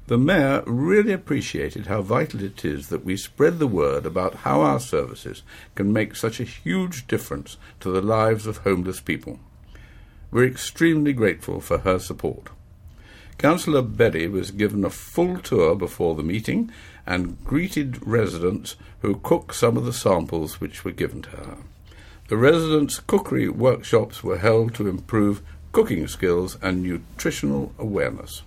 The Mayor really appreciated how vital it is that we spread the word about how our services can make such a huge difference to the lives of homeless people. We're extremely grateful for her support. Councillor Berry was given a full tour before the meeting and greeted residents who cooked some of the samples which were given to her. The residents' cookery workshops were held to improve cooking skills and nutritional awareness.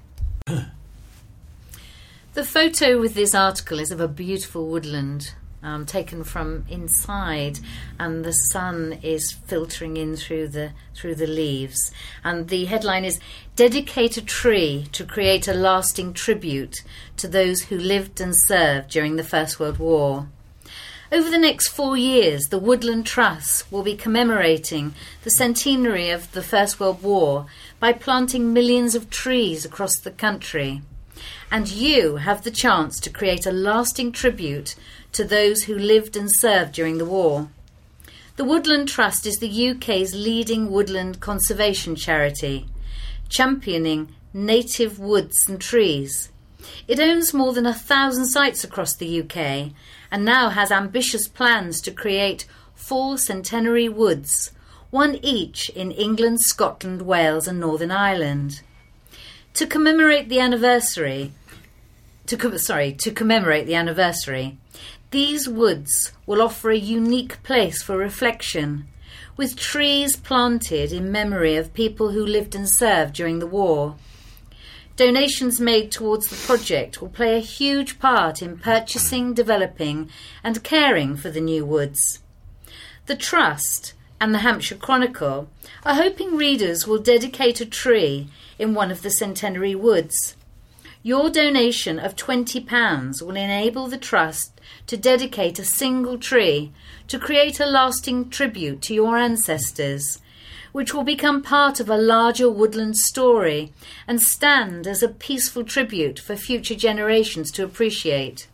The photo with this article is of a beautiful woodland um, taken from inside, and the sun is filtering in through the through the leaves. And the headline is "Dedicate a Tree to Create a Lasting Tribute to Those Who Lived and Served During the First World War." Over the next four years, the Woodland Trust will be commemorating the centenary of the First World War by planting millions of trees across the country. And you have the chance to create a lasting tribute to those who lived and served during the war. The Woodland Trust is the U K's leading woodland conservation charity, championing native woods and trees. It owns more than a thousand sites across the U K and now has ambitious plans to create four centenary woods, one each in England, Scotland, Wales and Northern Ireland. To commemorate the anniversary, to com- sorry, to commemorate the anniversary, these woods will offer a unique place for reflection, with trees planted in memory of people who lived and served during the war. Donations made towards the project will play a huge part in purchasing, developing and caring for the new woods. The Trust and the Hampshire Chronicle are hoping readers will dedicate a tree in one of the centenary woods. Your donation of twenty pounds will enable the Trust to dedicate a single tree to create a lasting tribute to your ancestors, which will become part of a larger woodland story and stand as a peaceful tribute for future generations to appreciate.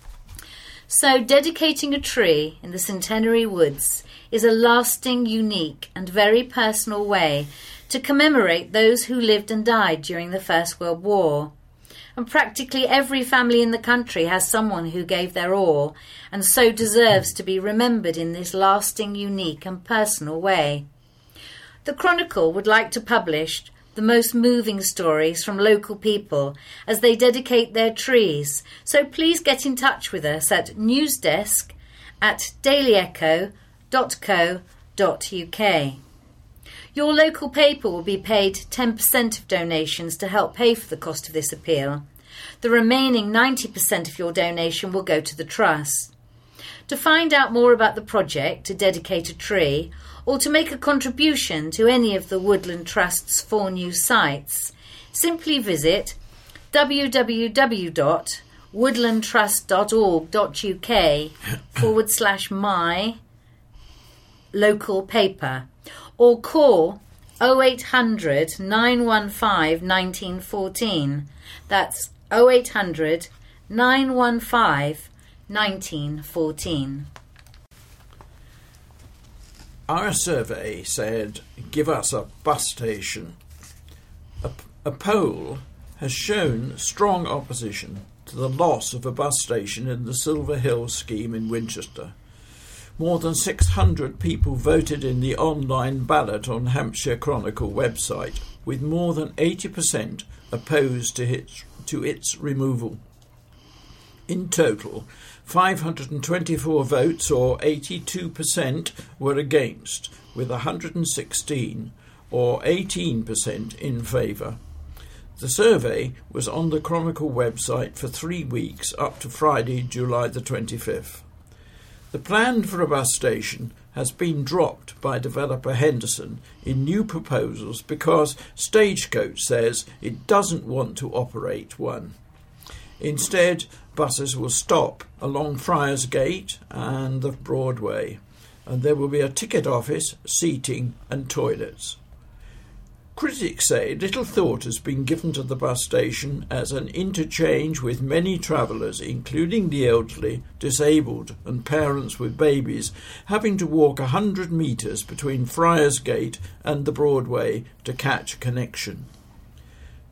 So dedicating a tree in the centenary woods is a lasting, unique and very personal way to commemorate those who lived and died during the First World War. And practically every family in the country has someone who gave their all and so deserves to be remembered in this lasting, unique and personal way. The Chronicle would like to publish the most moving stories from local people as they dedicate their trees, so please get in touch with us at newsdesk at dailyecho dot co dot uk. Your local paper will be paid ten percent of donations to help pay for the cost of this appeal. The remaining ninety percent of your donation will go to the Trust. To find out more about the project to dedicate a tree or to make a contribution to any of the Woodland Trust's four new sites, simply visit w w w dot woodland trust dot org dot u k forward slash my local paper or call oh eight hundred, nine one five, nineteen fourteen. That's oh eight hundred, nine one five, nineteen fourteen. Our survey said, give us a bus station. A, a poll has shown strong opposition to the loss of a bus station in the Silver Hill scheme in Winchester. More than six hundred people voted in the online ballot on Hampshire Chronicle website, with more than eighty percent opposed to its, to its removal. In total, five hundred twenty-four votes, or eighty-two percent, were against, with one hundred sixteen, or eighteen percent, in favour. The survey was on the Chronicle website for three weeks up to Friday, July the twenty-fifth. The plan for a bus station has been dropped by developer Henderson in new proposals because Stagecoach says it doesn't want to operate one. Instead, buses will stop along Friars Gate and the Broadway, and there will be a ticket office, seating and toilets. Critics say little thought has been given to the bus station as an interchange with many travellers, including the elderly, disabled and parents with babies, having to walk a hundred metres between Friars Gate and the Broadway to catch a connection.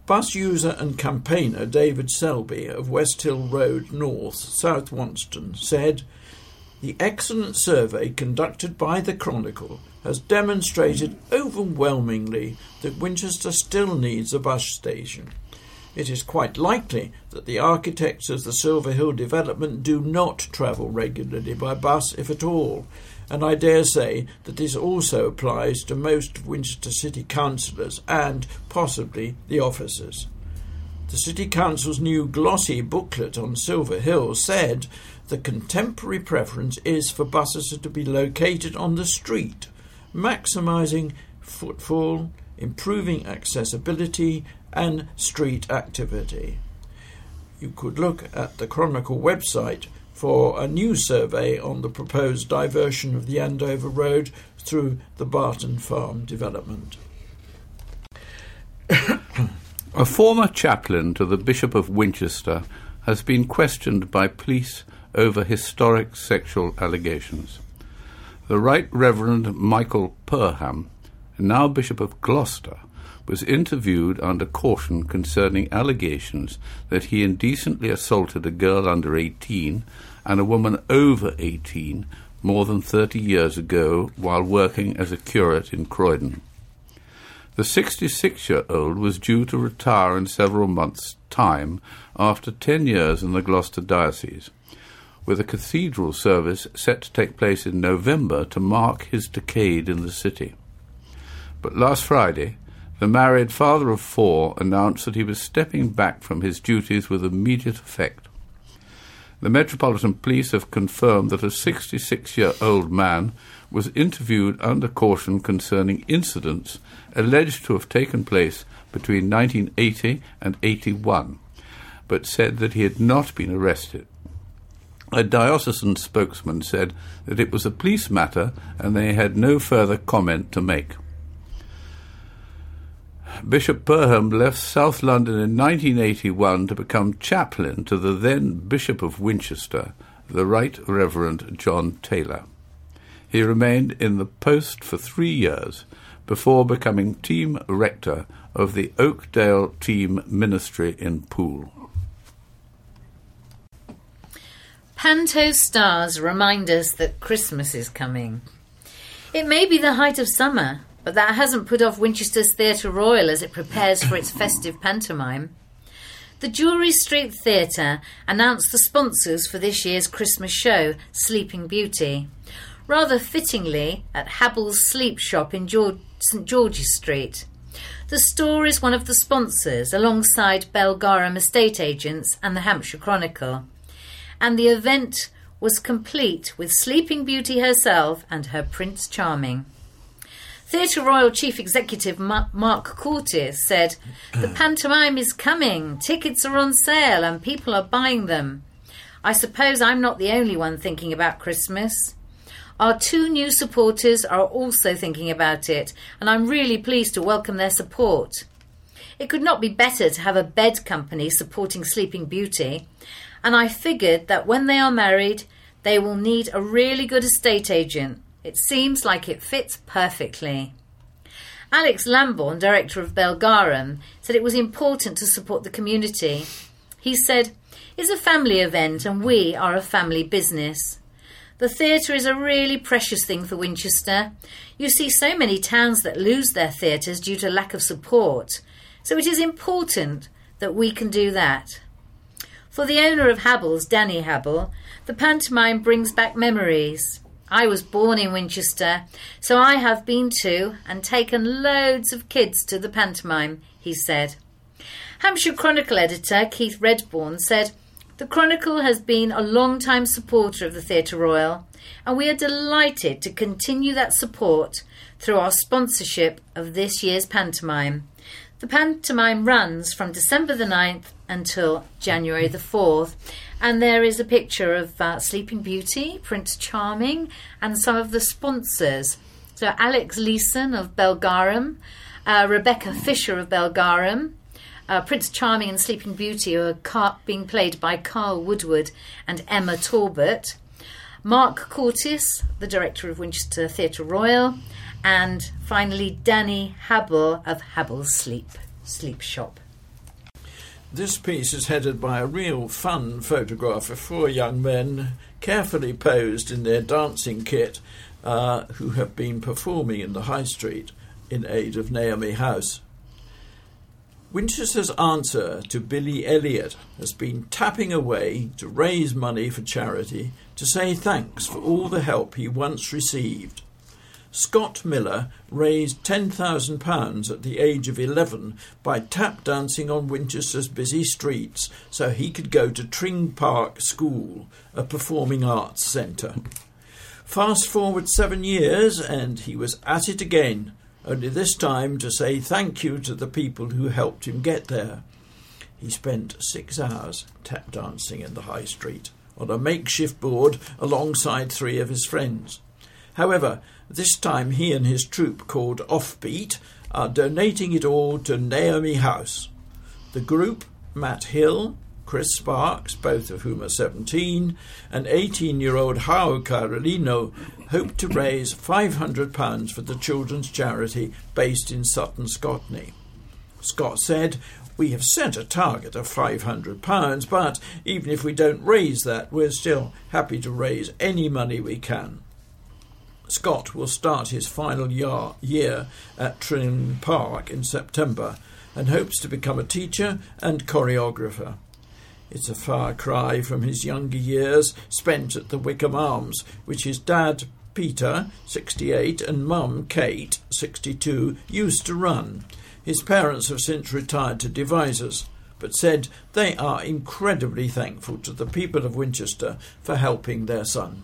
Bus user and campaigner David Selby of West Hill Road North, South Wonston, said, "The excellent survey conducted by the Chronicle has demonstrated overwhelmingly that Winchester still needs a bus station. It is quite likely that the architects of the Silver Hill development do not travel regularly by bus, if at all, and I dare say that this also applies to most of Winchester City councillors and possibly the officers." The City Council's new glossy booklet on Silver Hill said the contemporary preference is for buses to be located on the street, maximising footfall, improving accessibility and street activity. You could look at the Chronicle website for a new survey on the proposed diversion of the Andover Road through the Barton Farm development. A former chaplain to the Bishop of Winchester has been questioned by police over historic sexual allegations. The Right Reverend Michael Perham, now Bishop of Gloucester, was interviewed under caution concerning allegations that he indecently assaulted a girl under eighteen and a woman over eighteen more than thirty years ago while working as a curate in Croydon. The sixty-six-year-old was due to retire in several months' time after ten years in the Gloucester diocese, with a cathedral service set to take place in November to mark his decade in the city. But last Friday, the married father of four announced that he was stepping back from his duties with immediate effect. The Metropolitan Police have confirmed that a sixty-six-year-old man was interviewed under caution concerning incidents alleged to have taken place between nineteen eighty and eighty-one, but said that he had not been arrested. A diocesan spokesman said that it was a police matter and they had no further comment to make. Bishop Perham left South London in nineteen eighty-one to become chaplain to the then Bishop of Winchester, the Right Reverend John Taylor. He remained in the post for three years before becoming team rector of the Oakdale Team Ministry in Poole. Panto stars remind us that Christmas is coming. It may be the height of summer, but that hasn't put off Winchester's Theatre Royal as it prepares for its festive pantomime. The Jewellery Street Theatre announced the sponsors for this year's Christmas show, Sleeping Beauty, rather fittingly at Habble's Sleep Shop in George, St George's Street. The store is one of the sponsors alongside Belgarum Estate Agents and the Hampshire Chronicle, and the event was complete with Sleeping Beauty herself and her Prince Charming. Theatre Royal Chief Executive Mark Curtis said, "The pantomime is coming, tickets are on sale and people are buying them. I suppose I'm not the only one thinking about Christmas. Our two new supporters are also thinking about it, and I'm really pleased to welcome their support. It could not be better to have a bed company supporting Sleeping Beauty, and I figured that when they are married, they will need a really good estate agent. It seems like it fits perfectly." Alex Lambourne, director of Belgarum, said it was important to support the community. He said, "It's a family event and we are a family business. The theatre is a really precious thing for Winchester. You see so many towns that lose their theatres due to lack of support, so it is important that we can do that." For the owner of Habble's, Danny Habble, the pantomime brings back memories. "I was born in Winchester, so I have been to and taken loads of kids to the pantomime," he said. Hampshire Chronicle editor Keith Redbourne said, "The Chronicle has been a long-time supporter of the Theatre Royal, and we are delighted to continue that support through our sponsorship of this year's pantomime. The pantomime runs from December the ninth until January the fourth, and there is a picture of uh, Sleeping Beauty, Prince Charming, and some of the sponsors. So Alex Leeson of Belgarum, uh, Rebecca Fisher of Belgarum, uh, Prince Charming and Sleeping Beauty are car- being played by Carl Woodward and Emma Talbot, Mark Curtis, the director of Winchester Theatre Royal, and finally Danny Habble of Habble's Sleep, Sleep Shop. This piece is headed by a real fun photograph of four young men carefully posed in their dancing kit uh, who have been performing in the High Street in aid of Naomi House. Winchester's answer to Billy Elliot has been tapping away to raise money for charity to say thanks for all the help he once received. Scott Miller raised ten thousand pounds at the age of eleven by tap dancing on Winchester's busy streets so he could go to Tring Park School, a performing arts centre. Fast forward seven years and he was at it again, only this time to say thank you to the people who helped him get there. He spent six hours tap dancing in the High Street on a makeshift board alongside three of his friends. However, this time he and his troupe called Offbeat are donating it all to Naomi House. The group, Matt Hill, Chris Sparks, both of whom are seventeen, and eighteen-year-old João Carolino, hope to raise five hundred pounds for the children's charity based in Sutton, Scotney. Scott said, "We have set a target of five hundred pounds, but even if we don't raise that, we're still happy to raise any money we can." Scott will start his final year, year at Tring Park in September and hopes to become a teacher and choreographer. It's a far cry from his younger years spent at the Wickham Arms, which his dad, Peter, sixty-eight, and mum, Kate, sixty-two, used to run. His parents have since retired to Devizes, but said they are incredibly thankful to the people of Winchester for helping their son.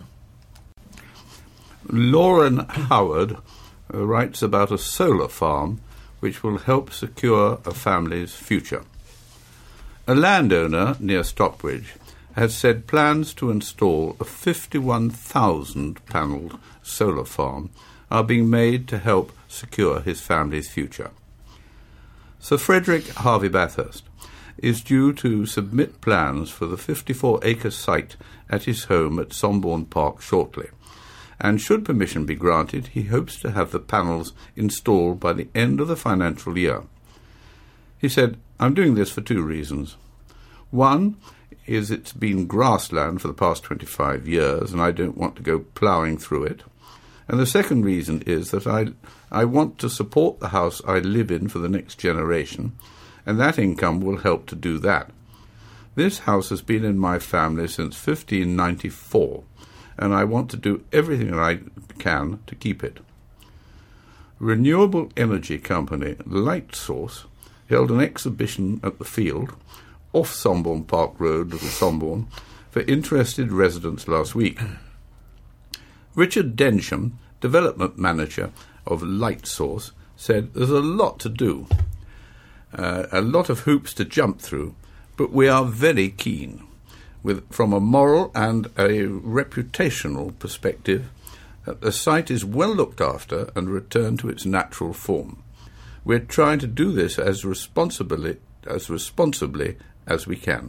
Lauren Howard uh, writes about a solar farm which will help secure a family's future. A landowner near Stockbridge has said plans to install a fifty-one thousand panelled solar farm are being made to help secure his family's future. Sir Frederick Harvey Bathurst is due to submit plans for the fifty-four acre site at his home at Sombourne Park shortly, and should permission be granted, he hopes to have the panels installed by the end of the financial year. He said, "I'm doing this for two reasons. One is it's been grassland for the past twenty-five years, and I don't want to go ploughing through it. And the second reason is that I, I want to support the house I live in for the next generation, and that income will help to do that. This house has been in my family since fifteen ninety-four, and I want to do everything I can to keep it." Renewable energy company Lightsource held an exhibition at the Field, off Sombourne Park Road, Little Sombourne, for interested residents last week. Richard Densham, development manager of Lightsource, said there's a lot to do, uh, a lot of hoops to jump through, but we are very keen. With, from a moral and a reputational perspective, that the site is well looked after and returned to its natural form. We're trying to do this as responsibly as responsibly as we can.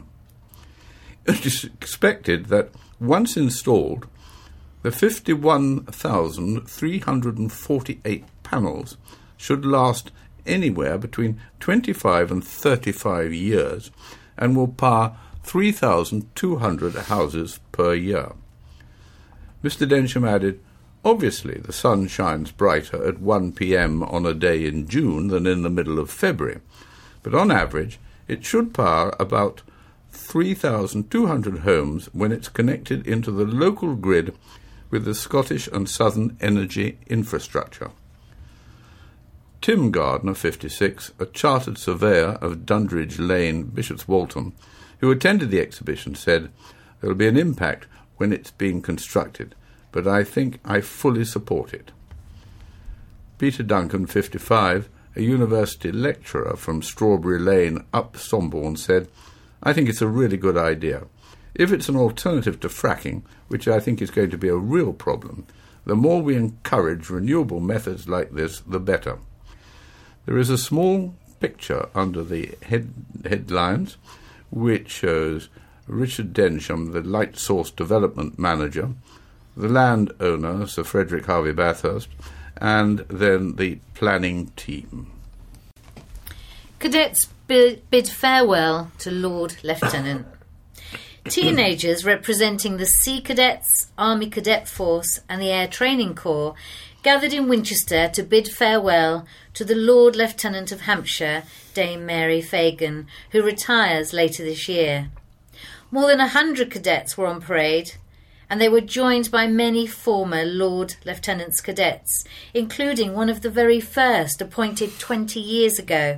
It is expected that once installed, the fifty-one thousand three hundred forty-eight panels should last anywhere between twenty-five and thirty-five years and will power three thousand two hundred houses per year. Mister Densham added, "Obviously the sun shines brighter at one p.m. on a day in June than in the middle of February, but on average it should power about three thousand two hundred homes when it's connected into the local grid with the Scottish and Southern energy infrastructure." Tim Gardner, fifty-six, a chartered surveyor of Dundridge Lane, Bishop's Waltham, who attended the exhibition, said, "There will be an impact when it's being constructed, but I think I fully support it." Peter Duncan, fifty-five, a university lecturer from Strawberry Lane up Sombourne, said, "I think it's a really good idea. If it's an alternative to fracking, which I think is going to be a real problem, the more we encourage renewable methods like this, the better." There is a small picture under the head, headlines which shows Richard Densham, the Lightsource development manager, the landowner, Sir Frederick Harvey Bathurst, and then the planning team. Cadets bid, bid farewell to Lord Lieutenant. Teenagers representing the Sea Cadets, Army Cadet Force and the Air Training Corps gathered in Winchester to bid farewell to the Lord Lieutenant of Hampshire, Dame Mary Fagan, who retires later this year. More than a hundred cadets were on parade, and they were joined by many former Lord Lieutenants cadets, including one of the very first appointed twenty years ago.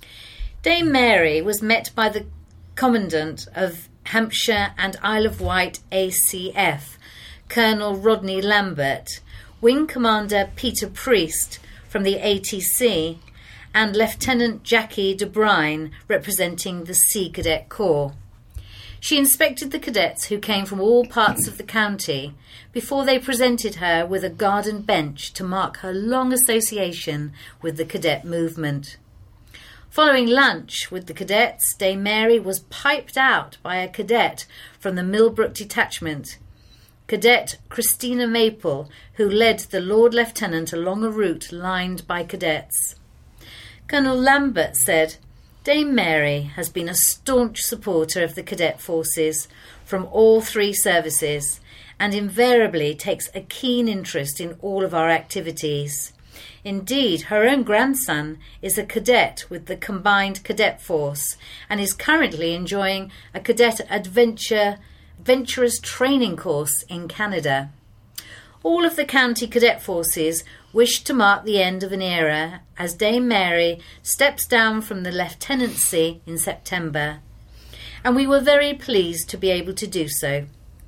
Dame Mary was met by the Commandant of Hampshire and Isle of Wight A C F, Colonel Rodney Lambert, Wing Commander Peter Priest from the A T C, and Lieutenant Jackie de Bruyne representing the Sea Cadet Corps. She inspected the cadets who came from all parts of the county before they presented her with a garden bench to mark her long association with the cadet movement. Following lunch with the cadets, Dame Mary was piped out by a cadet from the Millbrook Detachment, Cadet Christina Maple, who led the Lord Lieutenant along a route lined by cadets. Colonel Lambert said, Dame Mary has been a staunch supporter of the cadet forces from all three services and invariably takes a keen interest in all of our activities. Indeed, her own grandson is a cadet with the combined cadet force and is currently enjoying a cadet adventure, adventurous training course in Canada. All of the county cadet forces wish to mark the end of an era as Dame Mary steps down from the lieutenancy in September, and we were very pleased to be able to do so.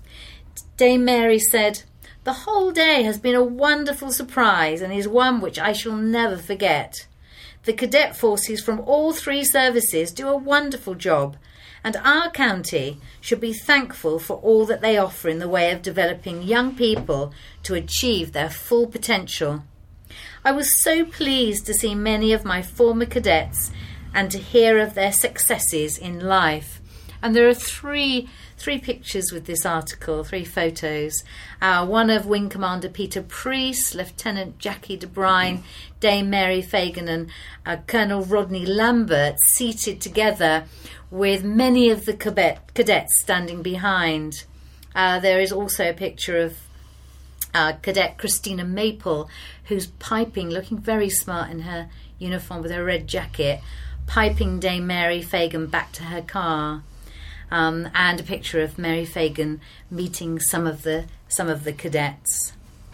Dame Mary said, The whole day has been a wonderful surprise and is one which I shall never forget. The cadet forces from all three services do a wonderful job, and our county should be thankful for all that they offer in the way of developing young people to achieve their full potential. I was so pleased to see many of my former cadets and to hear of their successes in life. And there are three three pictures with this article, three photos. Uh, one of Wing Commander Peter Priest, Lieutenant Jackie de Bruyne, Dame Mary Fagan and uh, Colonel Rodney Lambert seated together with many of the cadets standing behind. Uh, there is also a picture of uh, Cadet Christina Maple, who's piping, looking very smart in her uniform with her red jacket, piping Dame Mary Fagan back to her car. Um, and a picture of Mary Fagan meeting some of the some of the cadets.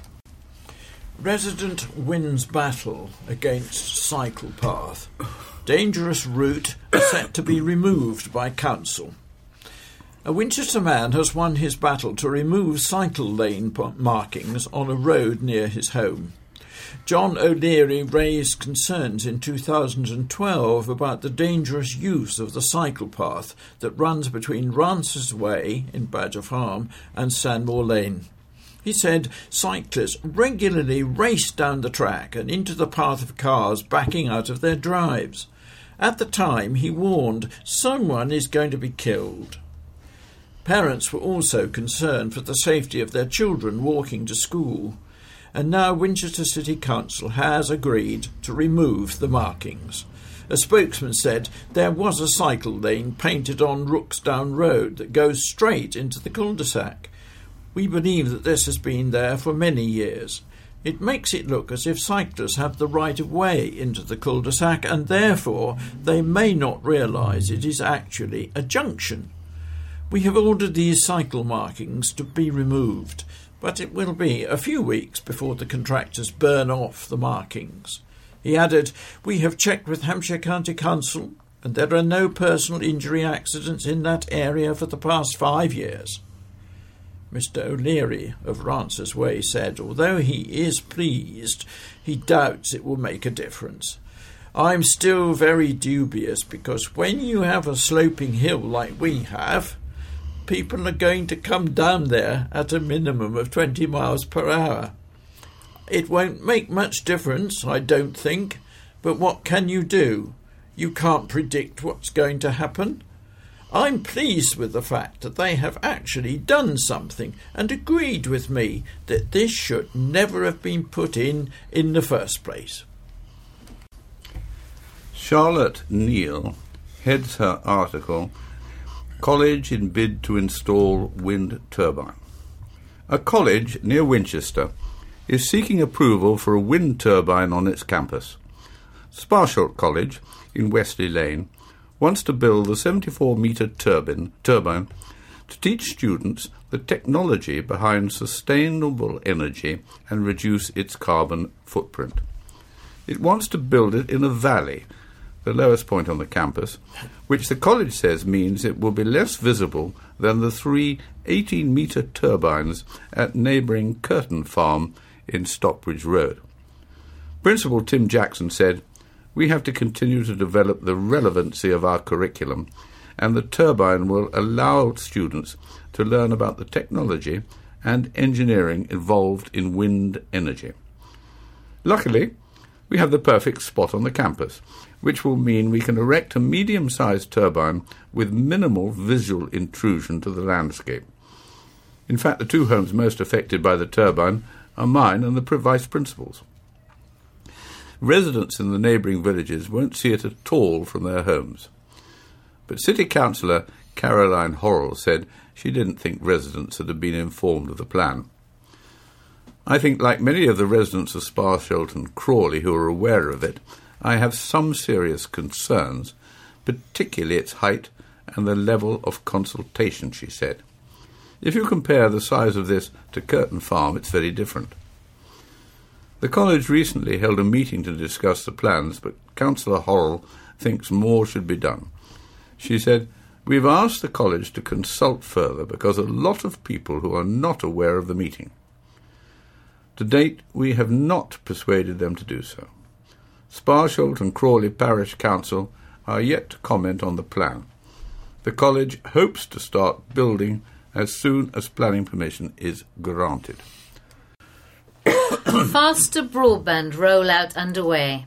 Resident wins battle against cycle path. Dangerous route set to be removed by council. A Winchester man has won his battle to remove cycle lane markings on a road near his home. John O'Leary raised concerns in two thousand twelve about the dangerous use of the cycle path that runs between Rances Way in Badger Farm and Sandmoor Lane. He said cyclists regularly race down the track and into the path of cars backing out of their drives. At the time, he warned, someone is going to be killed. Parents were also concerned for the safety of their children walking to school. And now Winchester City Council has agreed to remove the markings. A spokesman said there was a cycle lane painted on Rooksdown Road that goes straight into the cul-de-sac. We believe that this has been there for many years. It makes it look as if cyclists have the right of way into the cul-de-sac and therefore they may not realise it is actually a junction. We have ordered these cycle markings to be removed, but it will be a few weeks before the contractors burn off the markings. He added, We have checked with Hampshire County Council and there are no personal injury accidents in that area for the past five years. Mister O'Leary of Rances Way said, although he is pleased, he doubts it will make a difference. I'm still very dubious because when you have a sloping hill like we have, people are going to come down there at a minimum of twenty miles per hour. It won't make much difference, I don't think, but what can you do? You can't predict what's going to happen. I'm pleased with the fact that they have actually done something and agreed with me that this should never have been put in in the first place. Charlotte Neal heads her article, College in Bid to Install Wind Turbine. A college near Winchester is seeking approval for a wind turbine on its campus. Sparsholt College in Wesley Lane wants to build a seventy-four metre turbine, turbine to teach students the technology behind sustainable energy and reduce its carbon footprint. It wants to build it in a valley, the lowest point on the campus, which the college says means it will be less visible than the three eighteen metre turbines at neighbouring Curtin Farm in Stockbridge Road. Principal Tim Jackson said, "We have to continue to develop the relevancy of our curriculum, and the turbine will allow students to learn about the technology and engineering involved in wind energy. Luckily, we have the perfect spot on the campus, which will mean we can erect a medium-sized turbine with minimal visual intrusion to the landscape. In fact, the two homes most affected by the turbine are mine and the vice principal's. Residents in the neighbouring villages won't see it at all from their homes." But City Councillor Caroline Horrell said she didn't think residents had been informed of the plan. "I think, like many of the residents of Sparsholt and Crawley who are aware of it, I have some serious concerns, particularly its height and the level of consultation," she said. "If you compare the size of this to Curtin Farm, it's very different." The college recently held a meeting to discuss the plans, but Councillor Horrell thinks more should be done. She said, "We've asked the college to consult further because a lot of people who are not aware of the meeting. To date, we have not persuaded them to do so. Sparsholt and Crawley Parish Council are yet to comment on the plan. The college hopes to start building as soon as planning permission is granted." Faster broadband rollout underway.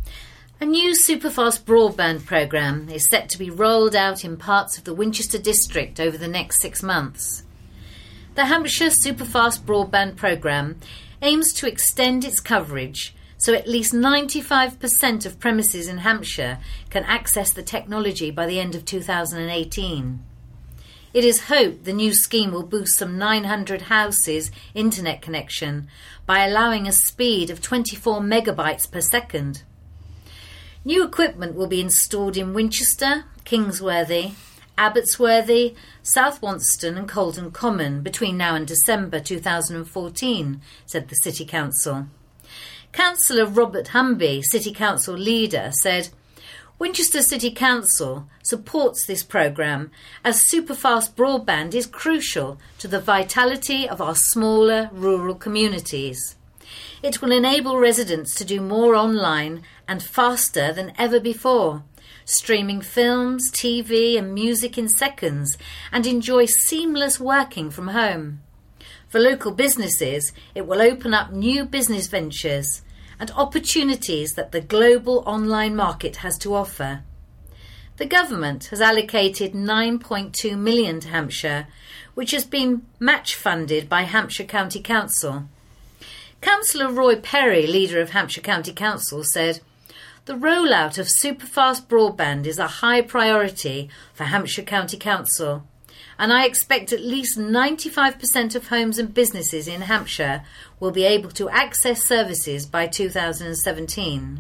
A new superfast broadband programme is set to be rolled out in parts of the Winchester district over the next six months. The Hampshire Superfast Broadband Programme aims to extend its coverage so at least ninety-five percent of premises in Hampshire can access the technology by the end of two thousand eighteen. It is hoped the new scheme will boost some nine hundred houses' internet connection by allowing a speed of twenty-four megabytes per second. New equipment will be installed in Winchester, Kingsworthy, Abbotsworthy, South Wonston and Colden Common between now and December two thousand fourteen, said the City Council. Councillor Robert Humby, City Council leader, said, "Winchester City Council supports this programme as superfast broadband is crucial to the vitality of our smaller rural communities. It will enable residents to do more online and faster than ever before, streaming films, T V and music in seconds, and enjoy seamless working from home. For local businesses, it will open up new business ventures and opportunities that the global online market has to offer. The government has allocated nine point two million pounds to Hampshire, which has been match funded by Hampshire County Council. Councillor Roy Perry, leader of Hampshire County Council, said, "The rollout of superfast broadband is a high priority for Hampshire County Council, and I expect at least ninety-five percent of homes and businesses in Hampshire will be able to access services by two thousand seventeen.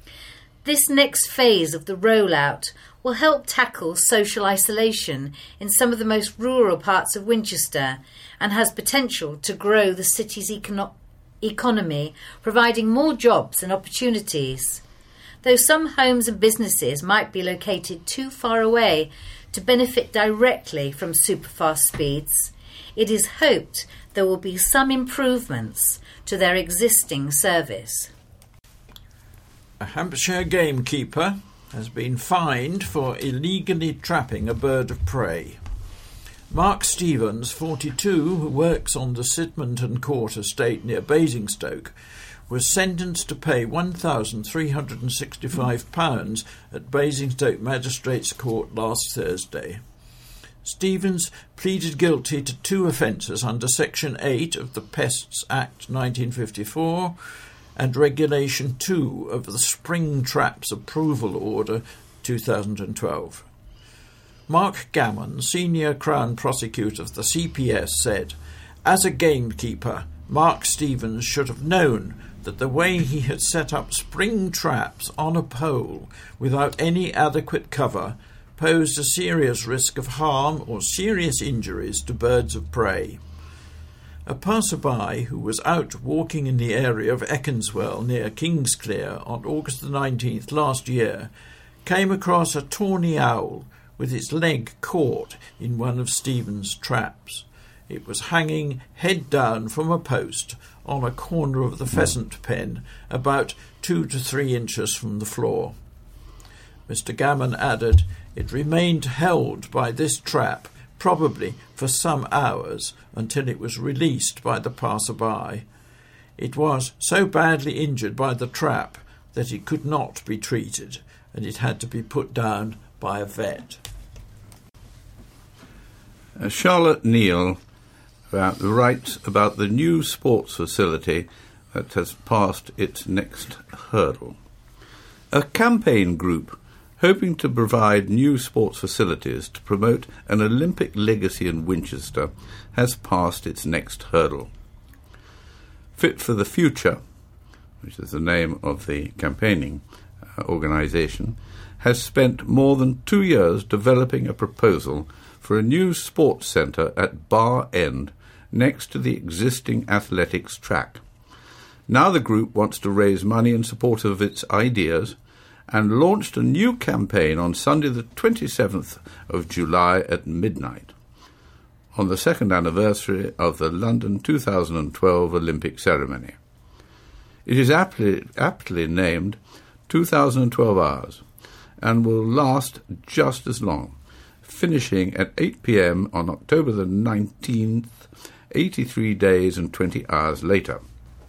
This next phase of the rollout will help tackle social isolation in some of the most rural parts of Winchester and has potential to grow the city's econo- economy, providing more jobs and opportunities. Though some homes and businesses might be located too far away to benefit directly from superfast speeds, it is hoped there will be some improvements to their existing service." A Hampshire gamekeeper has been fined for illegally trapping a bird of prey. Mark Stevens, forty-two, who works on the Sidmonton Court estate near Basingstoke, was sentenced to pay one thousand three hundred sixty-five pounds at Basingstoke Magistrates Court last Thursday. Stevens pleaded guilty to two offences under Section eight of the Pests Act nineteen fifty-four and Regulation two of the Spring Traps Approval Order two thousand twelve. Mark Gammon, Senior Crown Prosecutor of the C P S, said, "As a gamekeeper, Mark Stevens should have known that the way he had set up spring traps on a pole without any adequate cover posed a serious risk of harm or serious injuries to birds of prey." A passerby who was out walking in the area of Eccleswell near Kingsclere on August the nineteenth last year came across a tawny owl with its leg caught in one of Stevens' traps. It was hanging head down from a post on a corner of the pheasant pen, about two to three inches from the floor. Mister Gammon added, "It remained held by this trap, probably for some hours, until it was released by the passer-by. It was so badly injured by the trap that it could not be treated, and it had to be put down by a vet." Uh, Charlotte Neal about the rights about the new sports facility that has passed its next hurdle. A campaign group hoping to provide new sports facilities to promote an Olympic legacy in Winchester has passed its next hurdle. Fit for the Future, which is the name of the campaigning uh, organisation, has spent more than two years developing a proposal for a new sports centre at Bar End next to the existing athletics track. Now the group wants to raise money in support of its ideas and launched a new campaign on Sunday the twenty-seventh of July at midnight, on the second anniversary of the London two thousand twelve Olympic ceremony. It is aptly, aptly named two thousand twelve Hours and will last just as long, finishing at eight p.m. on October the nineteenth, eighty-three days and twenty hours later.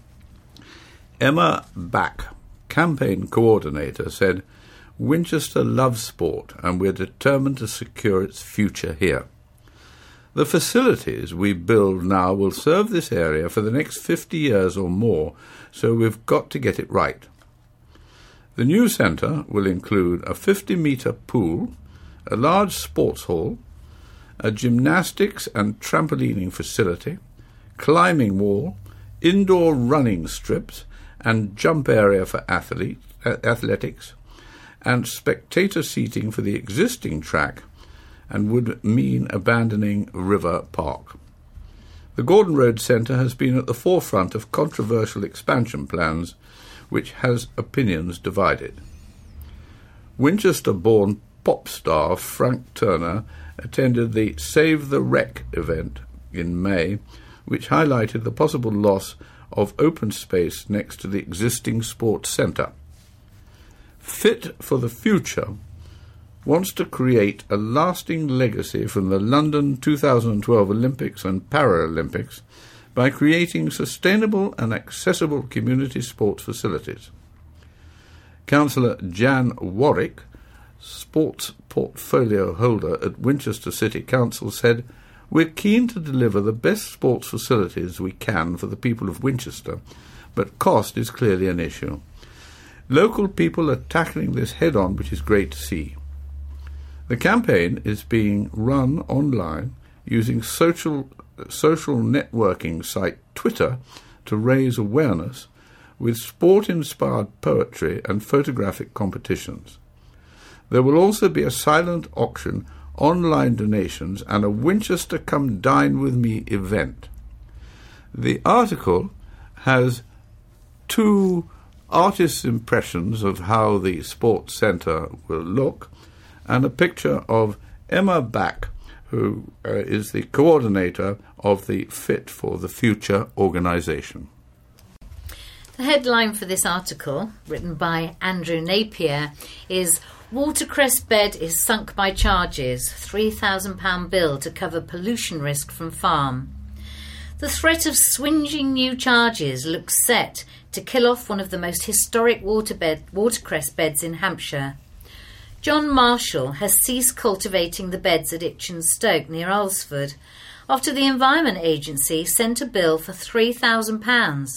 Emma Back, campaign coordinator, said, "Winchester loves sport and we're determined to secure its future here. The facilities we build now will serve this area for the next fifty years or more, so we've got to get it right. The new centre will include a fifty-metre pool, a large sports hall, a gymnastics and trampolining facility, climbing wall, indoor running strips and jump area for athlete, athletics, and spectator seating for the existing track, and would mean abandoning River Park. The Gordon Road Centre has been at the forefront of controversial expansion plans, which has opinions divided." Winchester-born pop star Frank Turner attended the Save the Wreck event in May, which highlighted the possible loss of open space next to the existing sports centre. Fit for the Future wants to create a lasting legacy from the London two thousand twelve Olympics and Paralympics by creating sustainable and accessible community sports facilities. Councillor Jan Warwick, sports portfolio holder at Winchester City Council, said, "We're keen to deliver the best sports facilities we can for the people of Winchester, but cost is clearly an issue. Local people are tackling this head-on, which is great to see. The campaign is being run online using social social networking site Twitter to raise awareness, with sport-inspired poetry and photographic competitions. There will also be a silent auction, online donations, and a Winchester Come Dine With Me event." The article has two artists' impressions of how the sports centre will look, and a picture of Emma Back, who uh, is the coordinator of the Fit for the Future organisation. The headline for this article, written by Andrew Napier, is "Watercress Bed is Sunk by Charges, three thousand pounds bill to cover pollution risk from farm." The threat of swinging new charges looks set to kill off one of the most historic waterbed, watercress beds in Hampshire. John Marshall has ceased cultivating the beds at Itchen Stoke near Alresford after the Environment Agency sent a bill for three thousand pounds,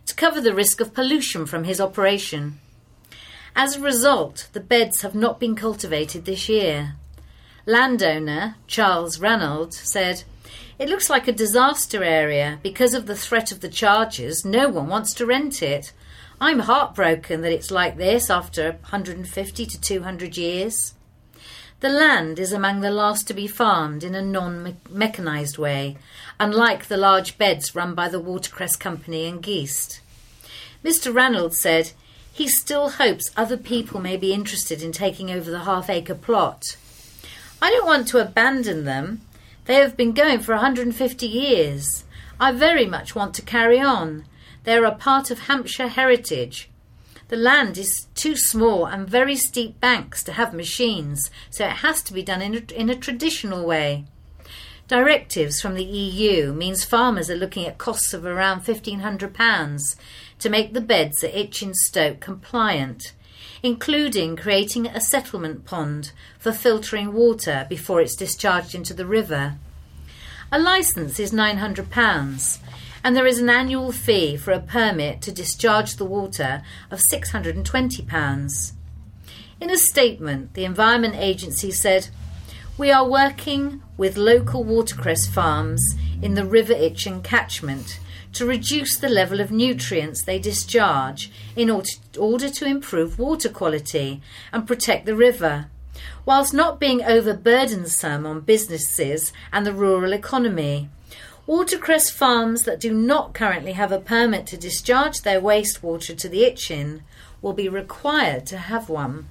to cover the risk of pollution from his operation. As a result, the beds have not been cultivated this year. Landowner Charles Ranald said, "It looks like a disaster area. Because of the threat of the charges, no one wants to rent it. I'm heartbroken that it's like this after one hundred fifty to two hundred years." The land is among the last to be farmed in a non-mechanised way, unlike the large beds run by the Watercress Company in Geest. Mister Ranald said he still hopes other people may be interested in taking over the half-acre plot. "I don't want to abandon them. They have been going for one hundred fifty years. I very much want to carry on. They are a part of Hampshire heritage. The land is too small and very steep banks to have machines, so it has to be done in a, in a traditional way. Directives from the E U means farmers are looking at costs of around fifteen hundred pounds to make the beds at Itchen Stoke compliant, including creating a settlement pond for filtering water before it's discharged into the river. A licence is nine hundred pounds, and there is an annual fee for a permit to discharge the water of six hundred twenty pounds. In a statement, the Environment Agency said, "We are working with local watercress farms in the River Itchen catchment to reduce the level of nutrients they discharge in order to improve water quality and protect the river, whilst not being overburdensome on businesses and the rural economy. Watercress farms that do not currently have a permit to discharge their wastewater to the Itchen will be required to have one."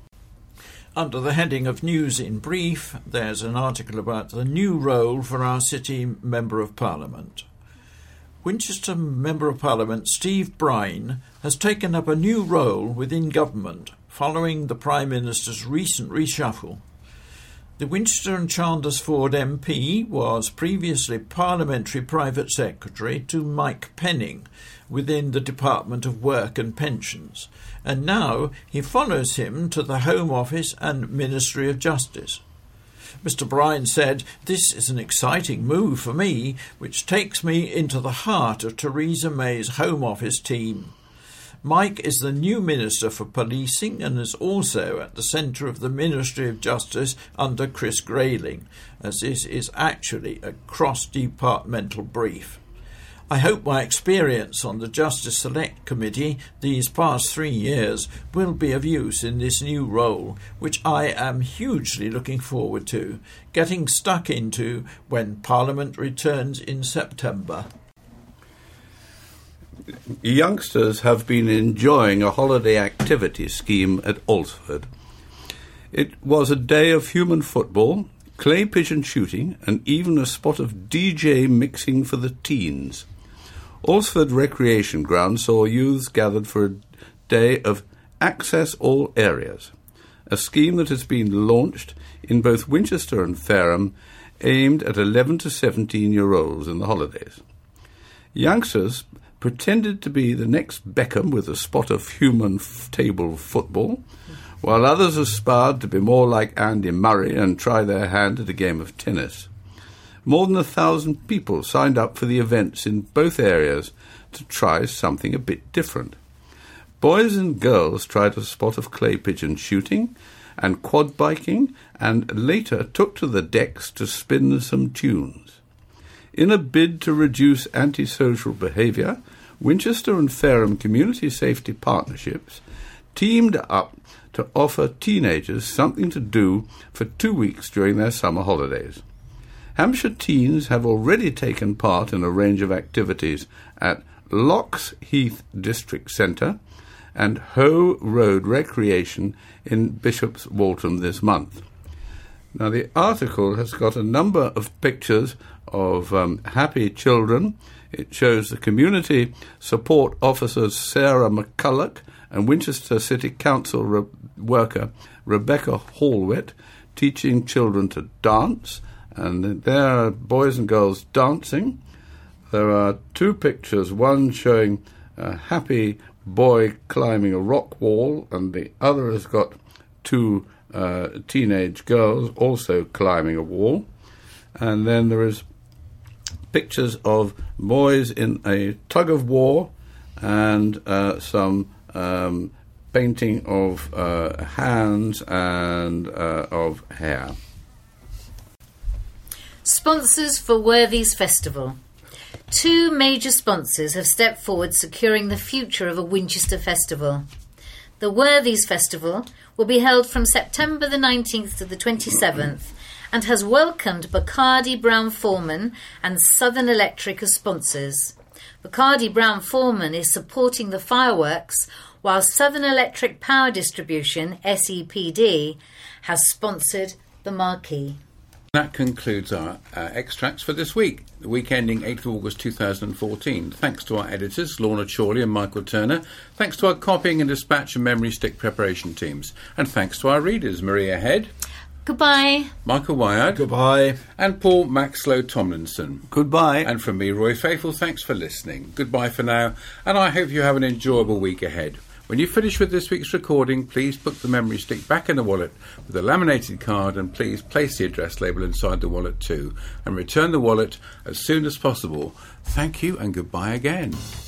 Under the heading of News in Brief, there's an article about the new role for our City Member of Parliament. Winchester Member of Parliament Steve Brine has taken up a new role within government following the Prime Minister's recent reshuffle. The Winchester and Chandlersford M P was previously Parliamentary Private Secretary to Mike Penning within the Department of Work and Pensions, and now he follows him to the Home Office and Ministry of Justice. Mister Brine said, "This is an exciting move for me, which takes me into the heart of Theresa May's Home Office team. Mike is the new Minister for Policing and is also at the centre of the Ministry of Justice under Chris Grayling, as this is actually a cross-departmental brief. I hope my experience on the Justice Select Committee these past three years will be of use in this new role, which I am hugely looking forward to getting stuck into when Parliament returns in September." Youngsters have been enjoying a holiday activity scheme at Alresford. It was a day of human football, clay pigeon shooting, and even a spot of D J mixing for the teens. Alresford Recreation Ground saw youths gathered for a day of Access All Areas, a scheme that has been launched in both Winchester and Fareham, aimed at eleven to seventeen-year-olds in the holidays. Youngsters pretended to be the next Beckham with a spot of human f- table football, while others aspired to be more like Andy Murray and try their hand at a game of tennis. More than a thousand people signed up for the events in both areas to try something a bit different. Boys and girls tried a spot of clay pigeon shooting and quad biking, and later took to the decks to spin some tunes. In a bid to reduce antisocial behaviour, Winchester and Fareham Community Safety Partnerships teamed up to offer teenagers something to do for two weeks during their summer holidays. Hampshire teens have already taken part in a range of activities at Locks Heath District Centre and Hoe Road Recreation in Bishop's Waltham this month. Now, the article has got a number of pictures of um, happy children. It shows the community support officers Sarah McCulloch and Winchester City Council re- worker Rebecca Hallwett teaching children to dance, and there are boys and girls dancing. There are two pictures, one showing a happy boy climbing a rock wall, and the other has got two uh, teenage girls also climbing a wall. And then there is pictures of boys in a tug of war and uh, some um, painting of uh, hands and uh, of hair. Sponsors for Worthies Festival. Two major sponsors have stepped forward securing the future of a Winchester festival. The Worthies Festival will be held from September the nineteenth to the twenty-seventh and has welcomed Bacardi Brown Forman and Southern Electric as sponsors. Bacardi Brown Forman is supporting the fireworks, while Southern Electric Power Distribution, S E P D, has sponsored the marquee. That concludes our uh, extracts for this week, the week ending eighth of August two thousand fourteen. Thanks to our editors, Lorna Chorley and Michael Turner. Thanks to our copying and dispatch and memory stick preparation teams. And thanks to our readers, Maria Head. Goodbye. Michael Wyard. Goodbye. And Paul Maxlow Tomlinson. Goodbye. And from me, Roy Faithful, thanks for listening. Goodbye for now, and I hope you have an enjoyable week ahead. When you finish with this week's recording, please put the memory stick back in the wallet with a laminated card, and please place the address label inside the wallet too, and return the wallet as soon as possible. Thank you and goodbye again.